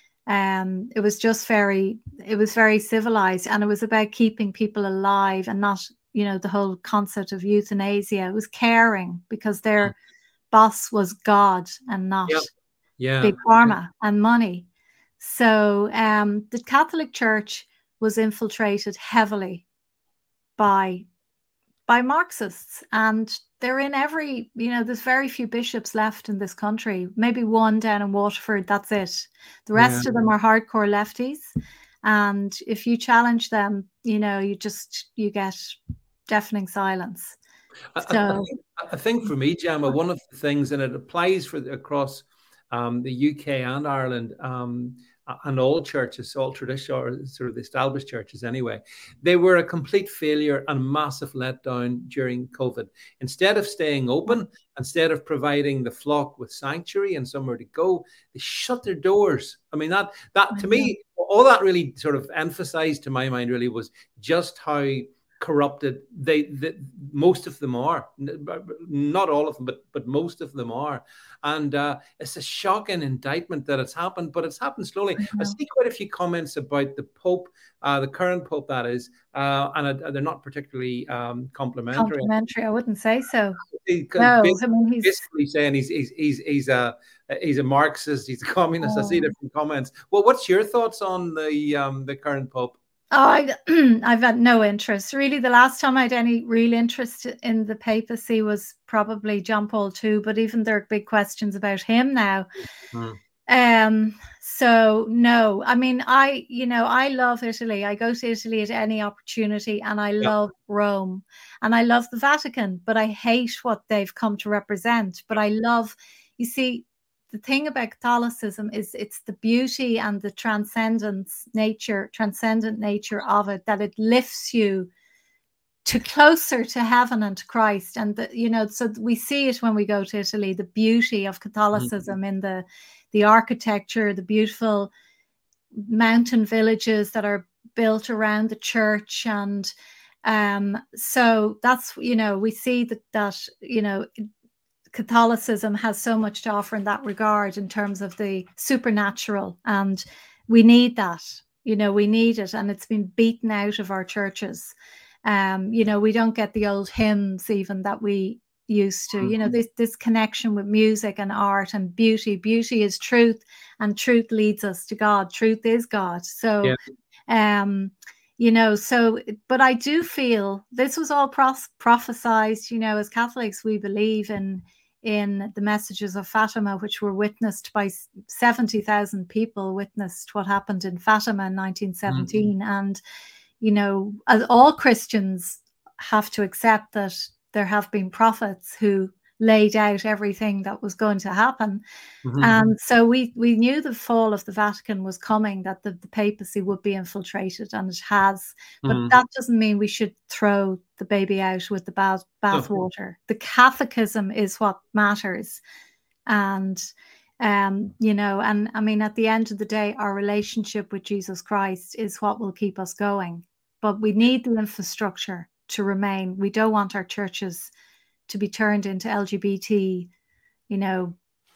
um, it was just very, it was very civilized, and it was about keeping people alive and not, you know, the whole concept of euthanasia. It was caring, because their mm. boss was God and not yep. yeah. big pharma and money. So um, the Catholic Church was infiltrated heavily by by Marxists, and they're in every, you know, there's very few bishops left in this country, maybe one down in Waterford, that's it. The rest yeah. of them are hardcore lefties, and if you challenge them, you know, you just, you get deafening silence. I, so I, think, I think for me, Gemma, one of the things, and it applies for across um, the U K and Ireland, um, and all churches, all traditional, or sort of the established churches anyway, they were a complete failure and massive letdown during COVID. Instead of staying open, instead of providing the flock with sanctuary and somewhere to go, they shut their doors. I mean, that, that to me, all that really sort of emphasized to my mind really was just how corrupted they, they most of them are. Not all of them, but but most of them are. And uh, it's a shocking indictment that it's happened, but it's happened slowly. I, I see quite a few comments about the Pope, uh, the current Pope, that is, uh, and uh, they're not particularly um, complimentary. Complimentary, I wouldn't say so. He, no, basically, I mean, he's basically saying he's he's he's he's a he's a Marxist, he's a communist. Oh. I see different comments. Well, what's your thoughts on the um, the current Pope? Oh, I, I've had no interest. Really, the last time I had any real interest in the papacy was probably John Paul the Second, but even there are big questions about him now. Mm. Um, so, no, I mean, I, you know, I love Italy. I go to Italy at any opportunity, and I yep. love Rome, and I love the Vatican, but I hate what they've come to represent. But I love, you see, the thing about Catholicism is it's the beauty and the transcendence nature, transcendent nature of it, that it lifts you to closer to heaven and to Christ. And, the, you know, so we see it when we go to Italy, the beauty of Catholicism mm-hmm. in the, the architecture, the beautiful mountain villages that are built around the church. And um, so that's, you know, we see that, that, you know, Catholicism has so much to offer in that regard, in terms of the supernatural, and we need that. You know, we need it, and it's been beaten out of our churches. Um, you know, we don't get the old hymns even that we used to. Mm-hmm. You know, this this connection with music and art and beauty. Beauty is truth, and truth leads us to God. Truth is God. So, yeah. um, you know, so, but I do feel this was all pros- prophesized. You know, as Catholics, we believe in. in the messages of Fatima, which were witnessed by seventy thousand people, witnessed what happened in Fatima in nineteen seventeen. Mm-hmm. And, you know, as all Christians have to accept that there have been prophets who laid out everything that was going to happen. Mm-hmm. And so we we knew the fall of the Vatican was coming, that the, the papacy would be infiltrated, and it has. But Mm-hmm. that doesn't mean we should throw the baby out with the bath bathwater. No. The Catholicism is what matters. And um, you know, and I mean, at the end of the day, our relationship with Jesus Christ is what will keep us going. But we need the infrastructure to remain. We don't want our churches to be turned into L G B T, you know,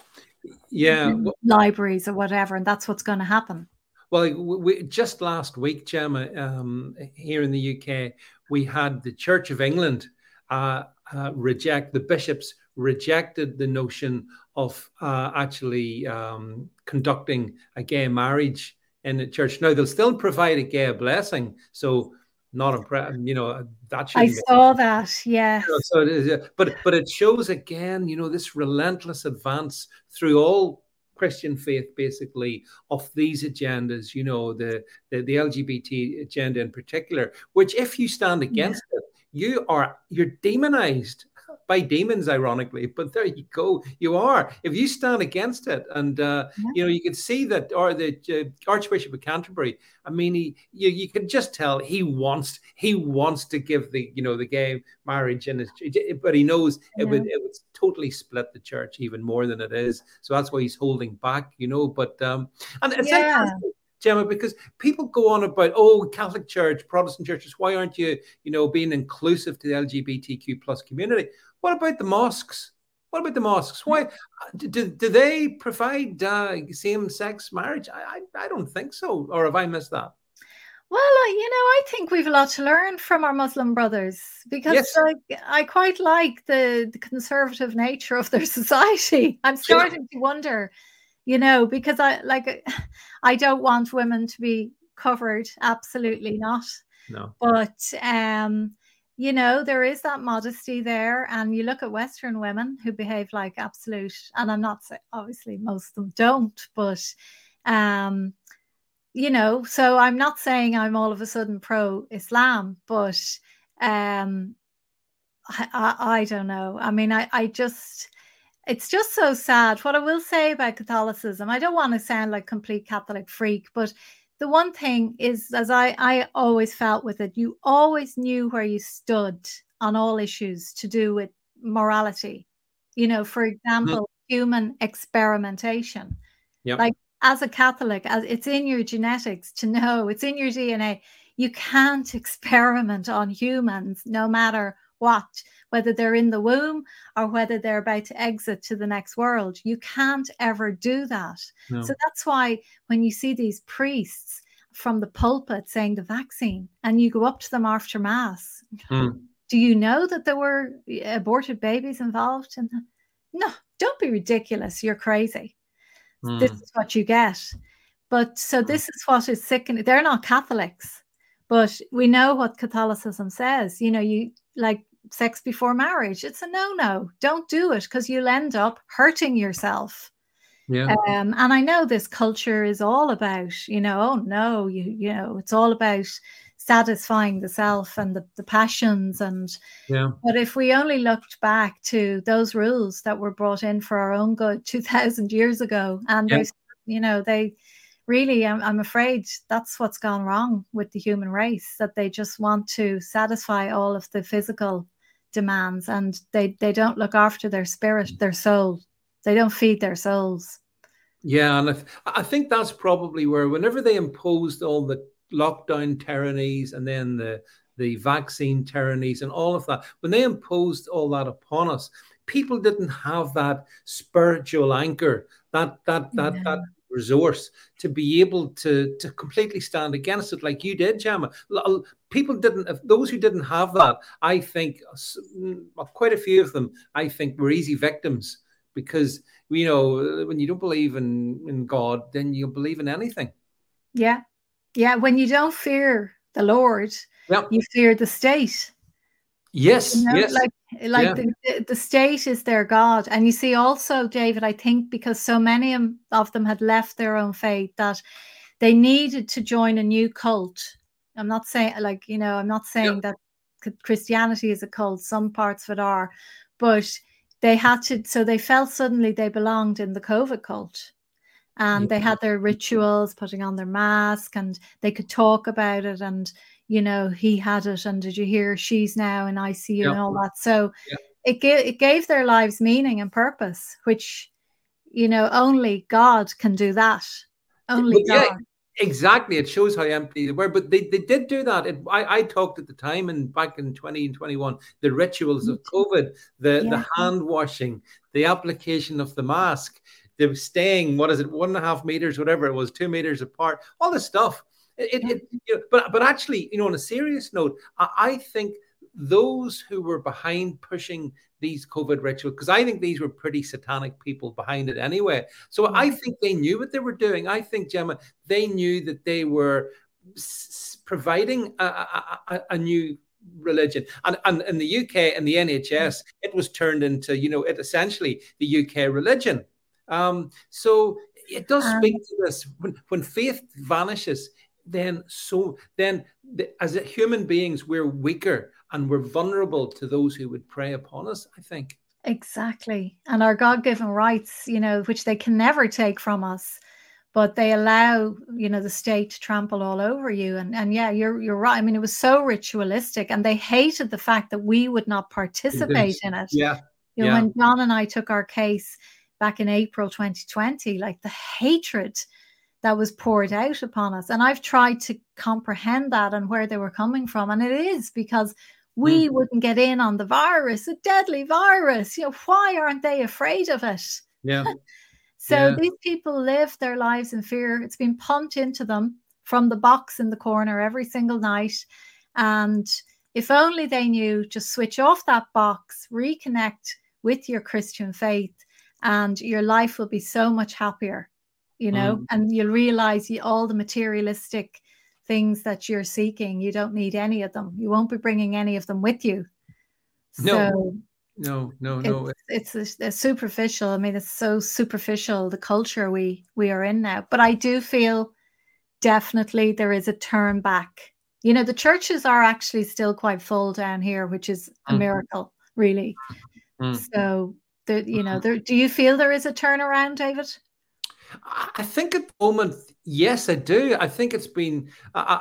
yeah, libraries or whatever, and that's what's going to happen. Well, we, just last week, Gemma, um, here in the U K, we had the Church of England uh, uh, reject, the bishops rejected the notion of uh, actually um, conducting a gay marriage in the church. Now, they'll still provide a gay blessing, so not impressed, you know, that should I saw that, yeah. You know, so it is, but but it shows again, you know, this relentless advance through all Christian faith, basically, of these agendas, you know, the the, the L G B T agenda in particular, which if you stand against yeah. it, you are you're demonized by demons, ironically, but there you go. You are. If you stand against it, and uh, yeah. you know, you could see that, or the uh, Archbishop of Canterbury. I mean, he, you you could just tell he wants he wants to give the you know the gay marriage, and but he knows yeah. it would it would totally split the church even more than it is. So that's why he's holding back, you know. But um, and it's yeah. interesting, Gemma, because people go on about, oh, Catholic Church, Protestant churches, why aren't you, you know, being inclusive to the L G B T Q plus community? What about the mosques? What about the mosques? Why do, do they provide uh, same-sex marriage? I, I I don't think so. Or have I missed that? Well, you know, I think we've a lot to learn from our Muslim brothers, because yes. like, I quite like the, the conservative nature of their society. I'm starting yeah. to wonder, you know, because I like I don't want women to be covered. Absolutely not. No. But um. You know, there is that modesty there, and you look at Western women who behave like absolute, and I'm not saying, obviously most of them don't, but, um, you know, so I'm not saying I'm all of a sudden pro-Islam, but um, I, I, I don't know. I mean, I, I just, it's just so sad. What I will say about Catholicism, I don't want to sound like complete Catholic freak, but the one thing is, as I, I always felt with it, you always knew where you stood on all issues to do with morality. You know, for example, mm-hmm. human experimentation. Yep. Like as a Catholic, as it's in your genetics to know, it's in your D N A. You can't experiment on humans, no matter what, whether they're in the womb or whether they're about to exit to the next world. You can't ever do that. No. So that's why when you see these priests from the pulpit saying the vaccine, and you go up to them after mass, mm. do you know that there were aborted babies involved in that? No, don't be ridiculous. You're crazy. Mm. This is what you get. But so this is what is sickening. They're not Catholics, but we know what Catholicism says. You know, you like sex before marriage. It's a no-no. Don't do it, because you'll end up hurting yourself. Yeah. Um, and I know this culture is all about, you know, oh no, you you know, it's all about satisfying the self and the, the passions. And yeah. But if we only looked back to those rules that were brought in for our own good two thousand years ago, and yeah. they, you know, they really, I'm, I'm afraid that's what's gone wrong with the human race, that they just want to satisfy all of the physical demands, and they, they don't look after their spirit, their soul. They don't feed their souls. Yeah, and I, I think that's probably where, whenever they imposed all the lockdown tyrannies and then the, the vaccine tyrannies and all of that, when they imposed all that upon us, people didn't have that spiritual anchor, that that that yeah. that resource to be able to to completely stand against it like you did, Gemma. People didn't, those who didn't have that, I think quite a few of them, I think, were easy victims, because, you know, when you don't believe in, in God, then you'll believe in anything. Yeah. Yeah. When you don't fear the Lord, yeah. you fear the state. Yes. You know, yes. Like, like yeah. the, the state is their God. And you see also, David, I think because so many of them had left their own faith, that they needed to join a new cult. I'm not saying like, you know, I'm not saying yeah. that Christianity is a cult. Some parts of it are, but they had to, so they felt suddenly they belonged in the COVID cult. And yeah. they had their rituals, putting on their mask, and they could talk about it. And, you know, he had it, and did you hear she's now in I C U yeah. and all that. So yeah. it, gave, it gave their lives meaning and purpose, which, you know, only God can do that. Only but, God. Yeah, exactly. It shows how empty they were. But they, they did do that. It, I, I talked at the time, and back in twenty twenty-one, the rituals of COVID, the, yeah. the hand washing, the application of the mask, they were staying, what is it, one and a half meters, whatever it was, two meters apart, all this stuff. It, it, you know, but, but actually, you know, on a serious note, I, I think those who were behind pushing these COVID rituals, because I think these were pretty satanic people behind it anyway. So mm-hmm. I think they knew what they were doing. I think, Gemma, they knew that they were s- providing a, a, a, a new religion. And, and in the U K and the N H S, mm-hmm. it was turned into, you know, it essentially the U K religion. Um, so it does speak um, to this. When, when faith vanishes, then so then the, as a human beings, we're weaker and we're vulnerable to those who would prey upon us, I think. Exactly. And our God-given rights, you know, which they can never take from us, but they allow, you know, the state to trample all over you. And and yeah, you're you're right. I mean, it was so ritualistic, and they hated the fact that we would not participate in it. Yeah. You know, yeah. when John and I took our case back in April twenty twenty, like the hatred that was poured out upon us. And I've tried to comprehend that and where they were coming from. And it is because we mm. wouldn't get in on the virus, a deadly virus. You know, why aren't they afraid of it? Yeah. so yeah. these people live their lives in fear. It's been pumped into them from the box in the corner every single night. And if only they knew, just switch off that box, reconnect with your Christian faith, and your life will be so much happier, you know, mm. and you'll realize you, all the materialistic things that you're seeking, you don't need any of them. You won't be bringing any of them with you. No, so no, no, no. It's, it's a, a superficial. I mean, it's so superficial, the culture we, we are in now. But I do feel definitely there is a turn back. You know, the churches are actually still quite full down here, which is a mm. miracle, really. Mm. So, the, you know, there, do you feel there is a turnaround, David? I think at the moment, yes, I do. I think it's been,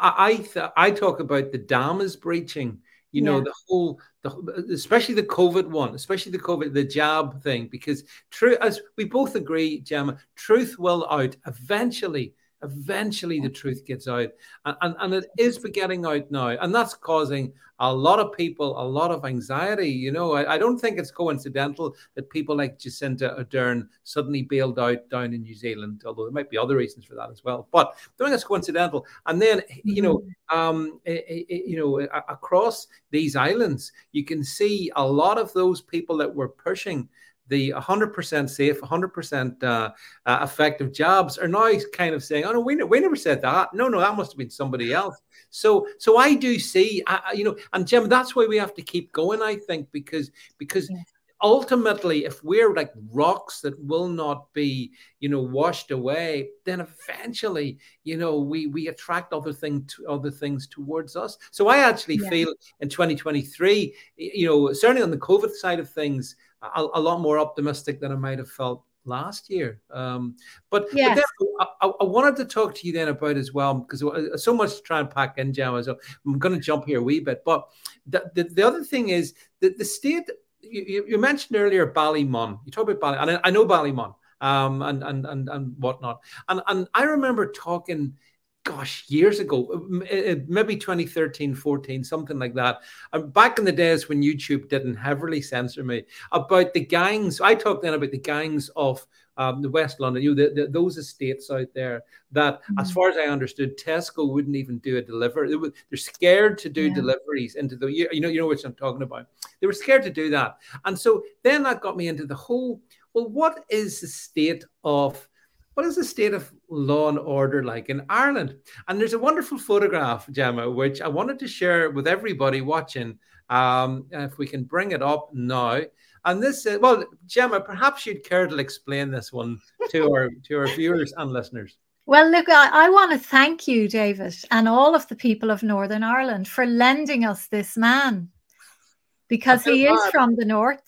I I, I talk about the dam is breaching, you know, yeah. the whole, the, especially the COVID one, especially the COVID, the jab thing, because true, as we both agree, Gemma, truth will out eventually. Eventually the truth gets out, and, and, and it is getting out now, and that's causing a lot of people a lot of anxiety. You know, I, I don't think it's coincidental that people like Jacinda Ardern suddenly bailed out down in New Zealand, although there might be other reasons for that as well. But I don't think it's coincidental. And then, you know, um, you know, across these islands, you can see a lot of those people that were pushing the one hundred percent safe, one hundred percent uh, uh, effective jobs are now kind of saying, oh, no, we, we never said that. No, no, that must have been somebody else. So so I do see, uh, you know, and Jim, that's why we have to keep going, I think, because because yeah. ultimately, if we're like rocks that will not be, you know, washed away, then eventually, you know, we we attract other thing to other things towards us. So I actually yeah. feel in twenty twenty-three, you know, certainly on the COVID side of things, A, a lot more optimistic than I might have felt last year. Um, but, yes. but then I, I wanted to talk to you then about as well, because so much to try and pack in, Gemma. So I'm going to jump here a wee bit. But the, the, the other thing is that the state, you, you mentioned earlier Ballymun. You talk about Bally, and I, I know Ballymun um, and, and, and, and whatnot. And, and I remember talking, gosh, years ago, maybe twenty thirteen, fourteen, something like that. Um, back in the days when YouTube didn't heavily censor me, about the gangs. I talked then about the gangs of um, the West London, you know, the, the, those estates out there that, mm-hmm. as far as I understood, Tesco wouldn't even do a delivery. They would, they're scared to do yeah. deliveries into the, you know, you know what I'm talking about. They were scared to do that. And so then that got me into the whole, well, what is the state of What is the state of law and order like in Ireland? And there's a wonderful photograph, Gemma, which I wanted to share with everybody watching. Um, if we can bring it up now. And this, uh, well, Gemma, perhaps you'd care to explain this one to our to our viewers and listeners. Well, look, I, I want to thank you, David, and all of the people of Northern Ireland for lending us this man, because he is from the north.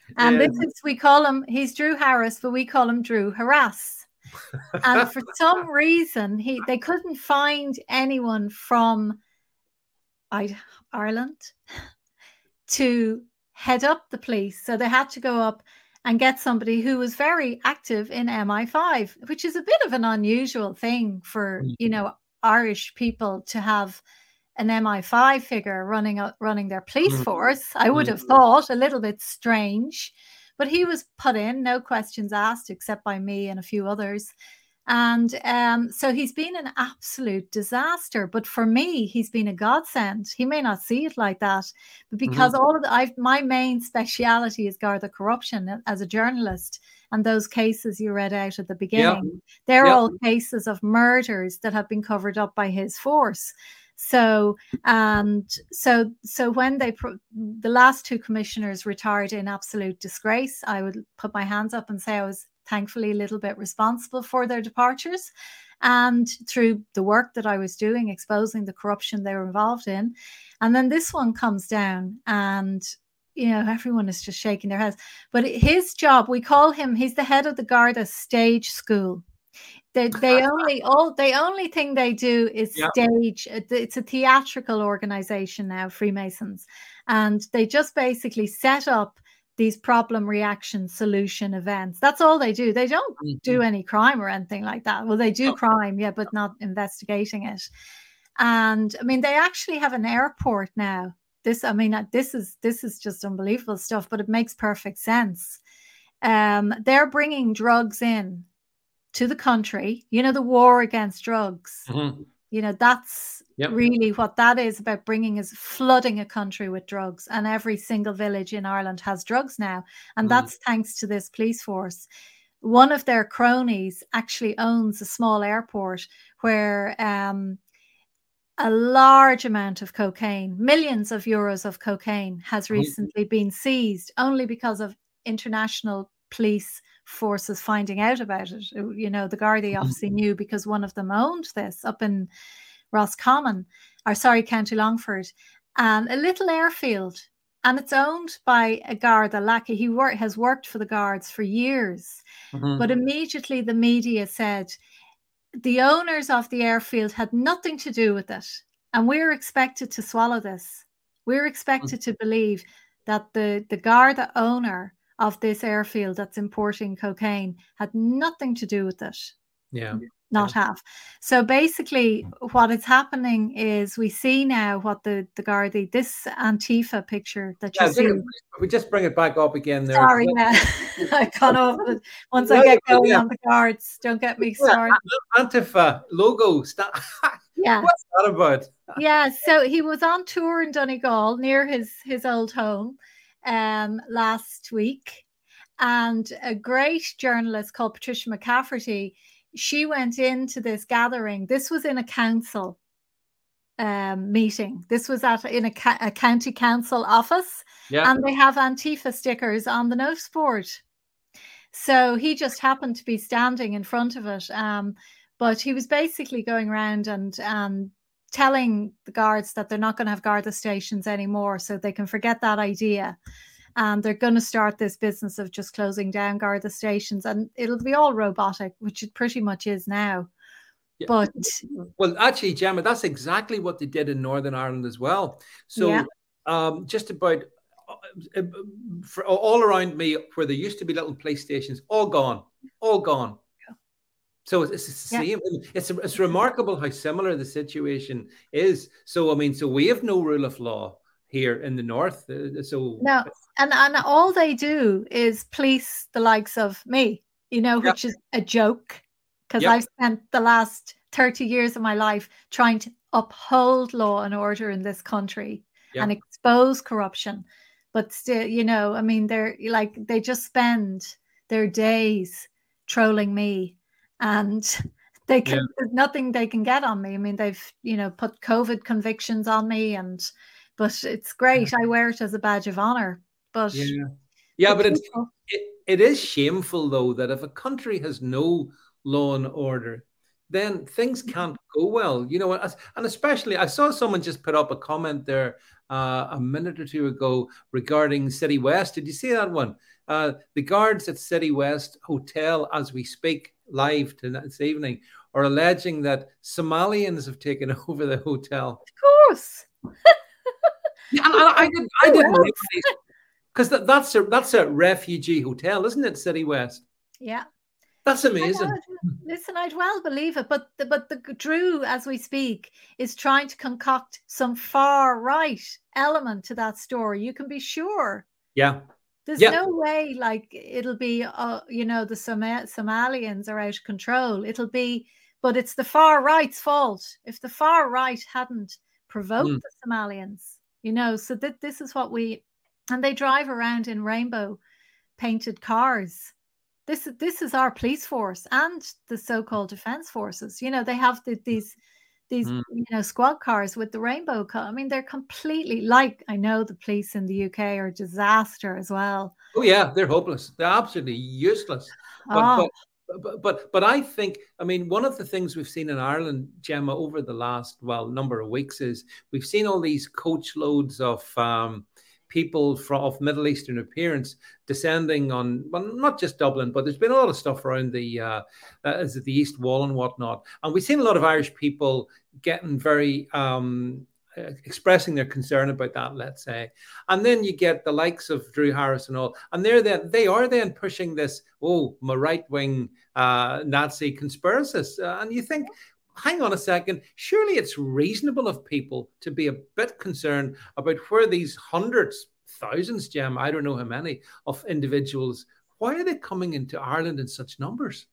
And Yeah. this is, we call him, he's Drew Harris, but we call him Drew Harass. And for some reason, he they couldn't find anyone from I, Ireland to head up the police. So they had to go up and get somebody who was very active in M I five, which is a bit of an unusual thing for, you know, Irish people to have an M I five figure running running their police force. I would have thought a little bit strange, but he was put in, no questions asked, except by me and a few others. And um, so he's been an absolute disaster. But for me, he's been a godsend. He may not see it like that, but because mm-hmm. all of the, I've, my main speciality is Garda corruption as a journalist. And those cases you read out at the beginning, yep. they're yep. all cases of murders that have been covered up by his force. So, and so, so when they, the last two commissioners retired in absolute disgrace, I would put my hands up and say I was thankfully a little bit responsible for their departures, and through the work that I was doing, exposing the corruption they were involved in. And then this one comes down and, you know, everyone is just shaking their heads. But his job, we call him, he's the head of the Garda stage school. They, they only all the only thing they do is yeah. stage. It's a theatrical organization now, Freemasons, and they just basically set up these problem reaction solution events. That's all they do. They don't mm-hmm. do any crime or anything like that. Well, they do oh. crime, yeah, but not investigating it. And I mean, they actually have an airport now. This, I mean, this is this is just unbelievable stuff, but it makes perfect sense. Um, they're bringing drugs in to the country. You know, the war against drugs. Mm-hmm. You know, that's yep. really what that is about, bringing is flooding a country with drugs. And every single village in Ireland has drugs now. And mm. that's thanks to this police force. One of their cronies actually owns a small airport where um, a large amount of cocaine, millions of euros of cocaine has recently mm. been seized only because of international police forces finding out about it. You know, the Gardaí obviously knew because one of them owned this up in Roscommon, or sorry, County Longford, and a little airfield, and it's owned by a Garda lackey. He work, has worked for the Guards for years, mm-hmm. but immediately the media said the owners of the airfield had nothing to do with it, and we're expected to swallow this. We're expected mm-hmm. to believe that the the Garda owner of this airfield that's importing cocaine had nothing to do with it. Yeah. Not yeah. have. So basically what is happening is we see now what the, the Gardaí, this Antifa picture that you yeah, see. We just bring it back up again there. Sorry, yeah. I can't off it. Once yeah, I get going yeah. on the Guards, don't get me started. Yeah, Antifa logo. Yeah. What's that about? Yeah, so he was on tour in Donegal near his, his old home. Um, last week, and a great journalist called Patricia McCafferty, she went into this gathering. This was in a council um, meeting. This was at in a, ca- a county council office, yeah. and they have Antifa stickers on the notice board. So he just happened to be standing in front of it, um, but he was basically going around and and. telling the Guards that they're not going to have Garda stations anymore, so they can forget that idea. And they're going to start this business of just closing down Garda stations, and it'll be all robotic, which it pretty much is now. Yeah. But well, actually, Gemma, that's exactly what they did in Northern Ireland as well. So yeah. um, just about uh, for all around me, where there used to be little police stations, all gone, all gone. So it's the same. Yeah. It's it's remarkable how similar the situation is. So I mean, so we have no rule of law here in the north. So no, and and all they do is police the likes of me, you know, which yep. is a joke, because yep. I've spent the last thirty years of my life trying to uphold law and order in this country yep. and expose corruption. But still, you know, I mean, they're like they just spend their days trolling me. And they can, yeah. there's nothing they can get on me. I mean, they've, you know, put COVID convictions on me, and but it's great. I wear it as a badge of honor. But yeah, yeah, but it's, it, it is shameful though that if a country has no law and order, then things can't go well. You know, and especially I saw someone just put up a comment there uh, a minute or two ago regarding City West. Did you see that one? Uh, the guards at City West Hotel, as we speak live this evening, are alleging that Somalians have taken over the hotel. Of course. Yeah, and I, I, did, I didn't realize, because that, that's a that's a refugee hotel, isn't it, City West? Yeah. That's amazing. Listen, I'd well believe it, but the, but the Drew, as we speak, is trying to concoct some far right element to that story. You can be sure. Yeah. There's yeah. no way, like, it'll be, uh, you know, the Som- Somalians are out of control. It'll be, but it's the far right's fault. If the far right hadn't provoked mm. the Somalians, you know, so that this is what we, and they drive around in rainbow painted cars. This, this is our police force and the so-called defense forces. You know, they have the, these, these, mm. you know, squad cars with the rainbow color. I mean, they're completely, like, I know the police in the U K are a disaster as well. Oh yeah, they're hopeless. They're absolutely useless. But, oh. but, but, but, but I think, I mean, one of the things we've seen in Ireland, Gemma, over the last, well, number of weeks is we've seen all these coach loads of, um, people from of Middle Eastern appearance descending on, well, not just Dublin, but there's been a lot of stuff around the uh, uh, is it the East Wall and whatnot. And we've seen a lot of Irish people getting very um, uh, expressing their concern about that, let's say. And then you get the likes of Drew Harris and all, and they're then they are then pushing this, oh, my right wing uh, Nazi conspiracists, uh, and you think, hang on a second, surely it's reasonable of people to be a bit concerned about where these hundreds, thousands, Gem, I don't know how many, of individuals, why are they coming into Ireland in such numbers?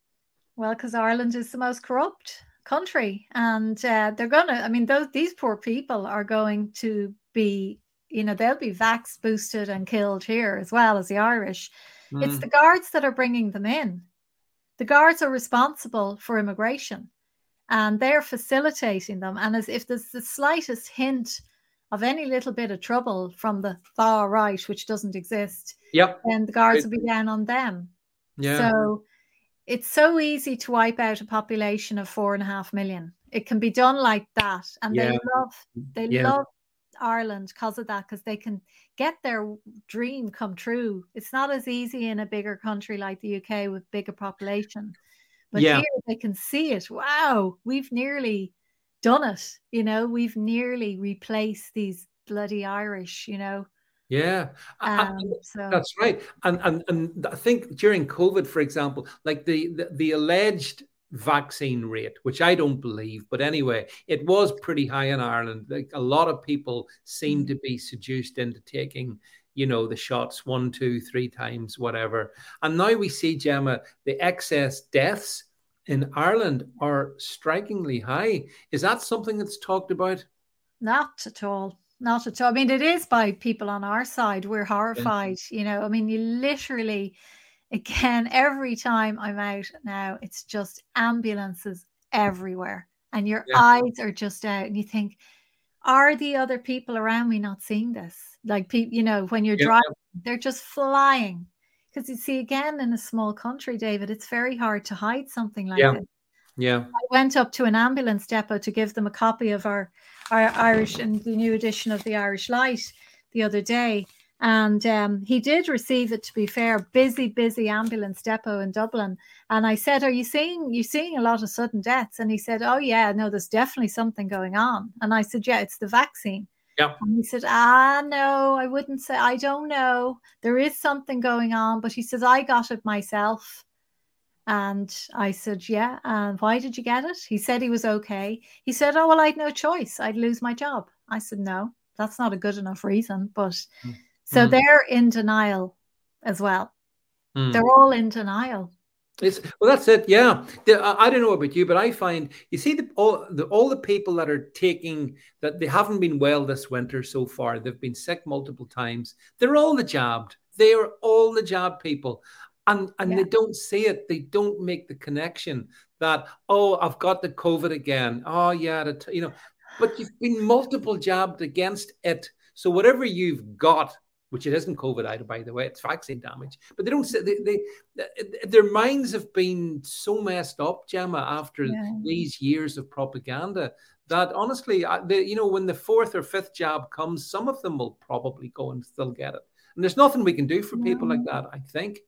Well, because Ireland is the most corrupt country, and uh, they're going to, I mean, those these poor people are going to be, you know, they'll be vax boosted and killed here as well as the Irish. Mm. It's the guards that are bringing them in. The guards are responsible for immigration. And they're facilitating them. And as if there's the slightest hint of any little bit of trouble from the far right, which doesn't exist, yep. then the guards will be down on them. Yeah. So it's so easy to wipe out a population of four and a half million. It can be done like that. And yeah. they love, they yeah. love Ireland because of that, because they can get their dream come true. It's not as easy in a bigger country like the U K with bigger population. But yeah. here they can see it. Wow, we've nearly done it. You know, we've nearly replaced these bloody Irish, you know. Yeah, um, so. That's right. And, and and I think during COVID, for example, like the, the, the alleged vaccine rate, which I don't believe, but anyway, it was pretty high in Ireland. Like a lot of people seemed to be seduced into taking, you know, the shots one, two, three times, whatever. And now we see, Gemma, the excess deaths in Ireland are strikingly high. Is that something that's talked about? Not at all. Not at all. I mean, it is by people on our side. We're horrified, yeah. you know. I mean, you literally, again, every time I'm out now, it's just ambulances everywhere. And your yeah. eyes are just out and you think, are the other people around me not seeing this? Like, you know, when you're yeah. driving, they're just flying. Because you see, again, in a small country, David, it's very hard to hide something like yeah. this. Yeah. I went up to an ambulance depot to give them a copy of our, our Irish and the new edition of the Irish Light the other day. And um, he did receive it, to be fair, busy, busy ambulance depot in Dublin. And I said, are you seeing, you seeing a lot of sudden deaths? And he said, oh, yeah, no, there's definitely something going on. And I said, yeah, it's the vaccine. Yeah. And he said, ah, no, I wouldn't say, I don't know. There is something going on. But he says, I got it myself. And I said, yeah. And why did you get it? He said he was okay. He said, oh, well, I had no choice. I'd lose my job. I said, no, that's not a good enough reason. But mm. so mm. they're in denial as well. Mm. They're all in denial. It's, well, that's it. Yeah. The, I don't know about you, but I find, you see, the, all, the, all the people that are taking, that they haven't been well this winter so far, they've been sick multiple times. They're all the jabbed. They are all the jab people. And, and yeah. they don't see it. They don't make the connection that, oh, I've got the COVID again. Oh, yeah. The t-, you know, but you've been multiple jabbed against it. So whatever you've got, which it isn't COVID either, by the way, it's vaccine damage. But they don't, they, they, their minds have been so messed up, Gemma, after yeah. these years of propaganda, that honestly, the, you know, when the fourth or fifth jab comes, some of them will probably go and still get it. And there's nothing we can do for people like that, I think.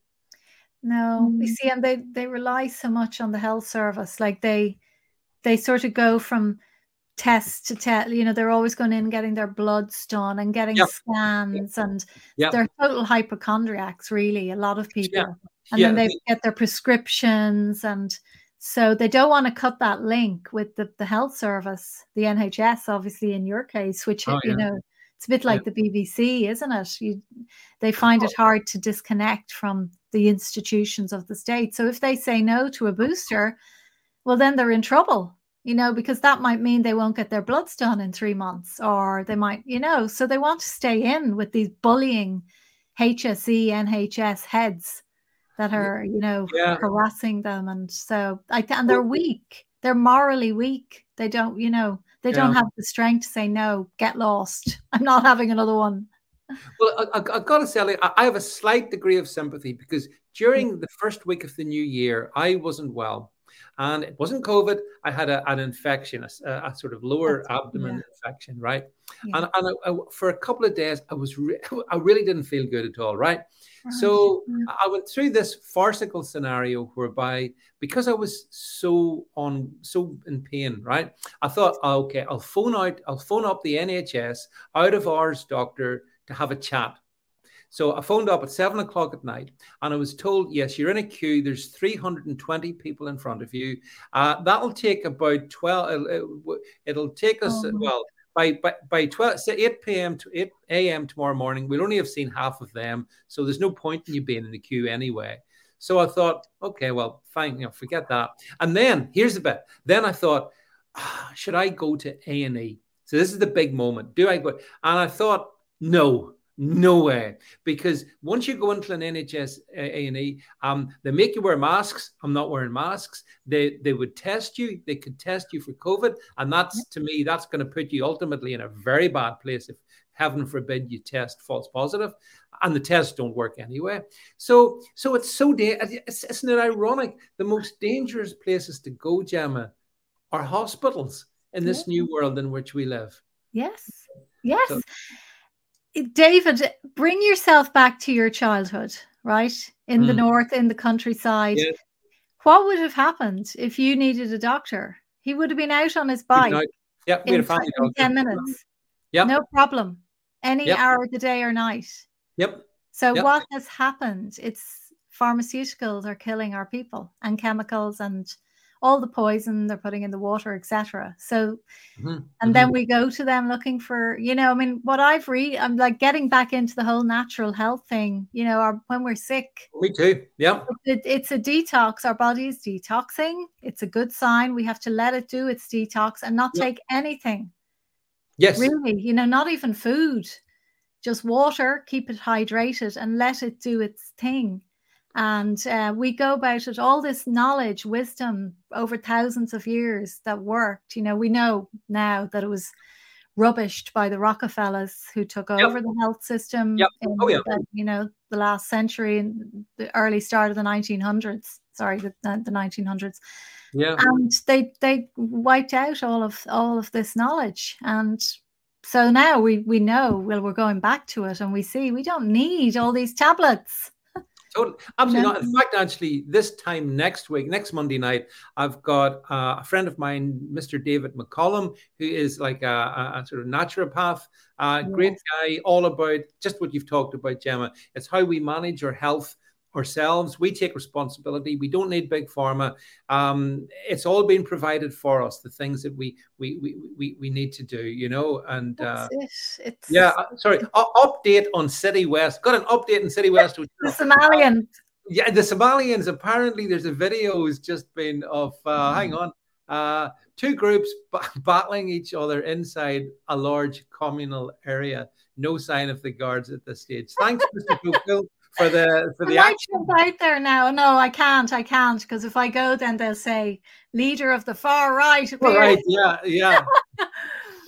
No, you see, and they, they rely so much on the health service. Like they, they sort of go from test to test, you know, they're always going in getting their bloods done and getting yep. scans, and yep. they're total hypochondriacs, really, a lot of people. Yeah. And yeah. then they get their prescriptions, and so they don't want to cut that link with the, the health service, the N H S, obviously, in your case, which, oh, you yeah. know, it's a bit like yeah. the B B C, isn't it? You, they find it hard to disconnect from the institutions of the state. So if they say no to a booster, well, then they're in trouble, you know, because that might mean they won't get their bloods done in three months, or they might, you know, so they want to stay in with these bullying H S E, N H S heads that are, you know, yeah. harassing them. And so, I and they're weak. They're morally weak. They don't, you know, they don't yeah. have the strength to say, no, get lost. I'm not having another one. Well, I, I, I've got to say, I have a slight degree of sympathy, because during the first week of the new year, I wasn't well. And it wasn't COVID. I had a, an infection, a, a sort of lower That's, abdomen yeah. infection, right? Yeah. And, and I, I, for a couple of days, I was re- I really didn't feel good at all, right? right? So yeah. I went through this farcical scenario whereby, because I was so on so in pain, right? I thought, oh, okay, I'll phone out, I'll phone up the N H S out of hours doctor to have a chat. So I phoned up at seven o'clock at night, and I was told, yes, you're in a queue. There's three hundred twenty people in front of you. Uh, that'll take about twelve. It'll take us, oh. well, by, by, by twelve, eight p.m. to eight a.m. tomorrow morning, we'll only have seen half of them. So there's no point in you being in the queue anyway. So I thought, okay, well, fine, you know, forget that. And then here's the bit. Then I thought, ah, should I go to A and E? So this is the big moment. Do I go? And I thought, no. No way, because once you go into an N H S A and E, um, they make you wear masks. I'm not wearing masks. They they would test you. They could test you for COVID, and that's, to me, that's going to put you ultimately in a very bad place if, heaven forbid, you test false positive, and the tests don't work anyway. So so it's so da- it's, isn't it ironic? The most dangerous places to go, Gemma, are hospitals in this yeah. new world in which we live. Yes, yes. So, David, bring yourself back to your childhood, right? In mm. the north, in the countryside. Yes. What would have happened if you needed a doctor? He would have been out on his bike yep, in, in ten minutes. Yep. No problem. Any yep. hour of the day or night. Yep. So yep. what has happened? It's pharmaceuticals are killing our people, and chemicals, and all the poison they're putting in the water, et cetera. So, mm-hmm. and mm-hmm. then we go to them looking for, you know, I mean, what I've read, I'm like getting back into the whole natural health thing, you know, our, when we're sick. Me too. Yeah. It, it's a detox. Our body is detoxing. It's a good sign. We have to let it do its detox and not yep. take anything. Yes. Really, you know, not even food, just water, keep it hydrated and let it do its thing. And uh, we go about it, all this knowledge, wisdom over thousands of years that worked. You know, we know now that it was rubbished by the Rockefellers who took over yep. the health system yep. in oh, yeah. the, you know, the last century and the early start of the nineteen hundreds. Sorry, the, the nineteen hundreds. Yeah. And they they wiped out all of all of this knowledge. And so now we we know, well, we're going back to it, and we see we don't need all these tablets. Totally. Absolutely not. In fact, actually, this time next week, next Monday night, I've got uh, a friend of mine, Mister David McCollum, who is like a, a, a sort of naturopath, uh, yeah. great guy, all about just what you've talked about, Gemma. It's how we manage our health ourselves. We take responsibility. We don't need big pharma. Um, it's all been provided for us, the things that we we we we, we need to do, you know. And uh, it. it's, yeah, uh, sorry. Uh, update on City West. Got an update in City West. The Somalians. Yeah, the Somalians. Apparently, there's a video has just been of. Uh, hang on. Uh, two groups b- battling each other inside a large communal area. No sign of the guards at this stage. Thanks, Mister Cookville. For the for the I jump out there now. No, I can't. I can't because if I go, then they'll say leader of the far right. All right. Yeah. Yeah.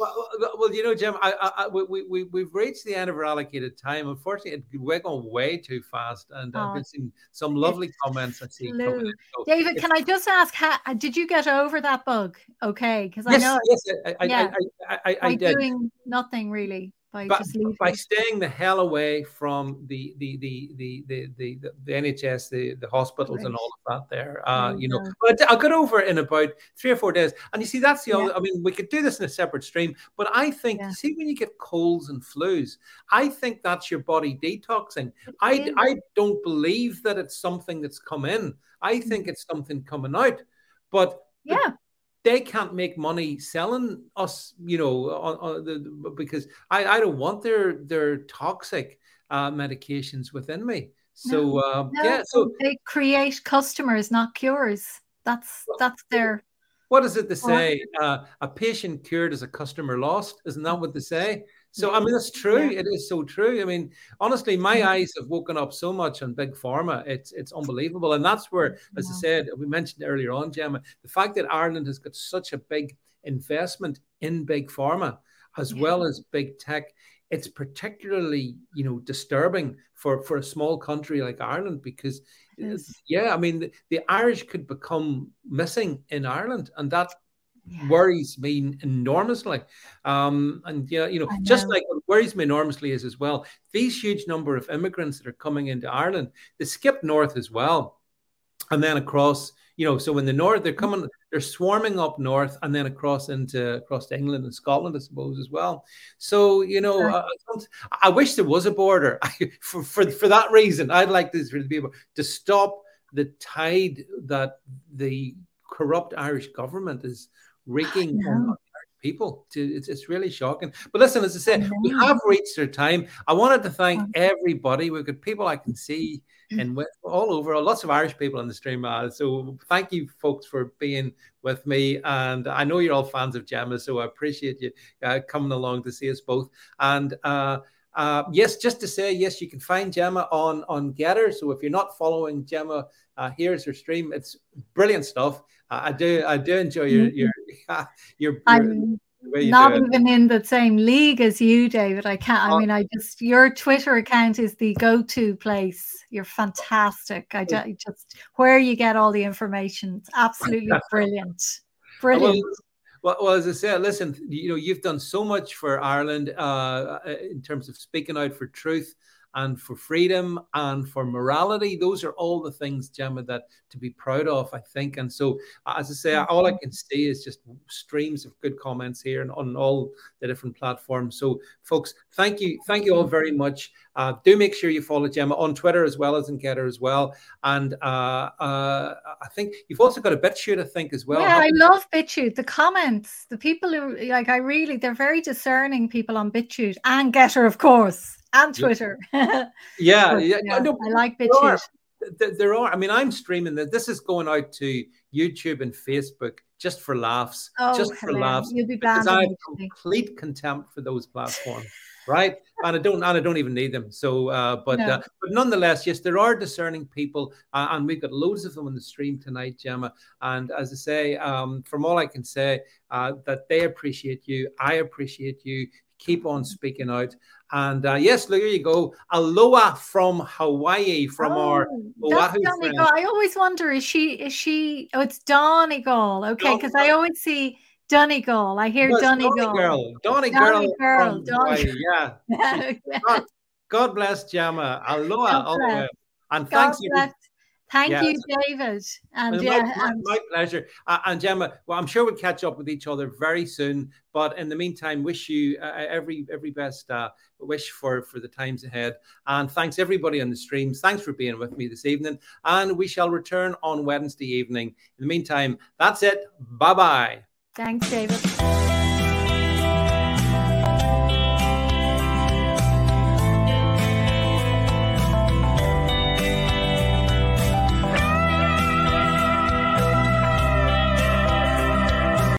Well, well, you know, Jim, I, I, we, we, we've reached the end of our allocated time. Unfortunately, it, we're going way too fast, and I've been seeing some lovely comments I see coming in. So David, can I just ask, how, did you get over that bug? Okay, because I yes, know, yes, I, yeah, I, I, I, I by did. doing nothing really. By, By, just leaving. by staying the hell away from the the the the the the, the, the N H S, the, the hospitals, right, and all of that there, uh, you, you know, but I got over it in about three or four days. And you see, that's the yeah. other, I mean, we could do this in a separate stream, but I think, yeah. see, when you get colds and flus, I think that's your body detoxing. I, I don't believe that it's something that's come in. I think it's something coming out. But yeah. The, they can't make money selling us, you know, on, on the, because I, I don't want their their toxic uh, medications within me. So no, uh, no, yeah, so they create customers, not cures. That's that's their. What is it to say? Uh, a patient cured is a customer lost. Isn't that what they say? So, I mean, that's true. Yeah. It is so true. I mean, honestly, my yeah. eyes have woken up so much on Big Pharma. It's it's unbelievable. And that's where, as yeah. I said, we mentioned earlier on, Gemma, the fact that Ireland has got such a big investment in Big Pharma as yeah. well as big tech, it's particularly, you know, disturbing for, for a small country like Ireland because, yes. yeah, I mean, the, the Irish could become missing in Ireland, and that yeah. worries me enormously. Um, and yeah, you know, just like what worries me enormously is as well, these huge number of immigrants that are coming into Ireland, they skip north as well, and then across. You know, so in the north, they're coming, they're swarming up north and then across into across to England and Scotland, I suppose, as well. So, you know, I, I wish there was a border for, for, for that reason. I'd like this to be able to stop the tide that the corrupt Irish government is wreaking on Irish people. It's, it's really shocking. But listen, as I said, we have reached our time. I wanted to thank everybody. We've got people I can see and with all over, lots of Irish people on the stream. Uh, so thank you, folks, for being with me. And I know you're all fans of Gemma, so I appreciate you uh, coming along to see us both. And uh, uh, yes, just to say, yes, you can find Gemma on, on Getter. So if you're not following Gemma, uh, here's her stream. It's brilliant stuff. Uh, I do I do enjoy your your your, your, your not even in the same league as you, David. I can't. I mean, I just your Twitter account is the go-to place. You're fantastic. I just where you get all the information. It's absolutely brilliant, brilliant. Well, well, as I said, listen, you know, you've done so much for Ireland uh, in terms of speaking out for truth and for freedom and for morality. Those are all the things, Gemma, that to be proud of, I think. And so, as I say, all I can see is just streams of good comments here and on all the different platforms. So, folks, thank you. Thank you all very much. Uh, do make sure you follow Gemma on Twitter as well as in Getter as well. And uh, uh, I think you've also got a BitChute, I think, as well. Yeah, I love BitChute. The comments, the people who, like, I really, they're very discerning people on BitChute and Getter, of course. And Twitter. yeah, yeah. yeah no, I like BitChute. There, there are. I mean, I'm streaming that. This is going out to YouTube and Facebook just for laughs. Oh, just for hilarious. laughs. You'll be because I have complete contempt for those platforms. Right, and I don't, and I don't even need them. So, uh, but, no. uh, but nonetheless, yes, there are discerning people, uh, and we've got loads of them on the stream tonight, Gemma. And as I say, um, from all I can say, uh, that they appreciate you, I appreciate you. Keep on speaking out. And uh, yes, there you go. Aloha from Hawaii, from oh, our Oahu friend. I always wonder, is she, is she, oh, it's Donegal. Okay, because I always see Donegal. I hear no, Donegal. Donegal. Donegal. Girl. Donegal. Yeah. God, God bless Gemma. Aloha. Aloha. And God thanks you. Thank yes. you, David. And my, yeah, my, and... my pleasure. Uh, and Gemma, well, I'm sure we'll catch up with each other very soon. But in the meantime, wish you uh, every every best uh, wish for, for the times ahead. And thanks everybody on the streams. Thanks for being with me this evening. And we shall return on Wednesday evening. In the meantime, that's it. Bye-bye. Thanks, David.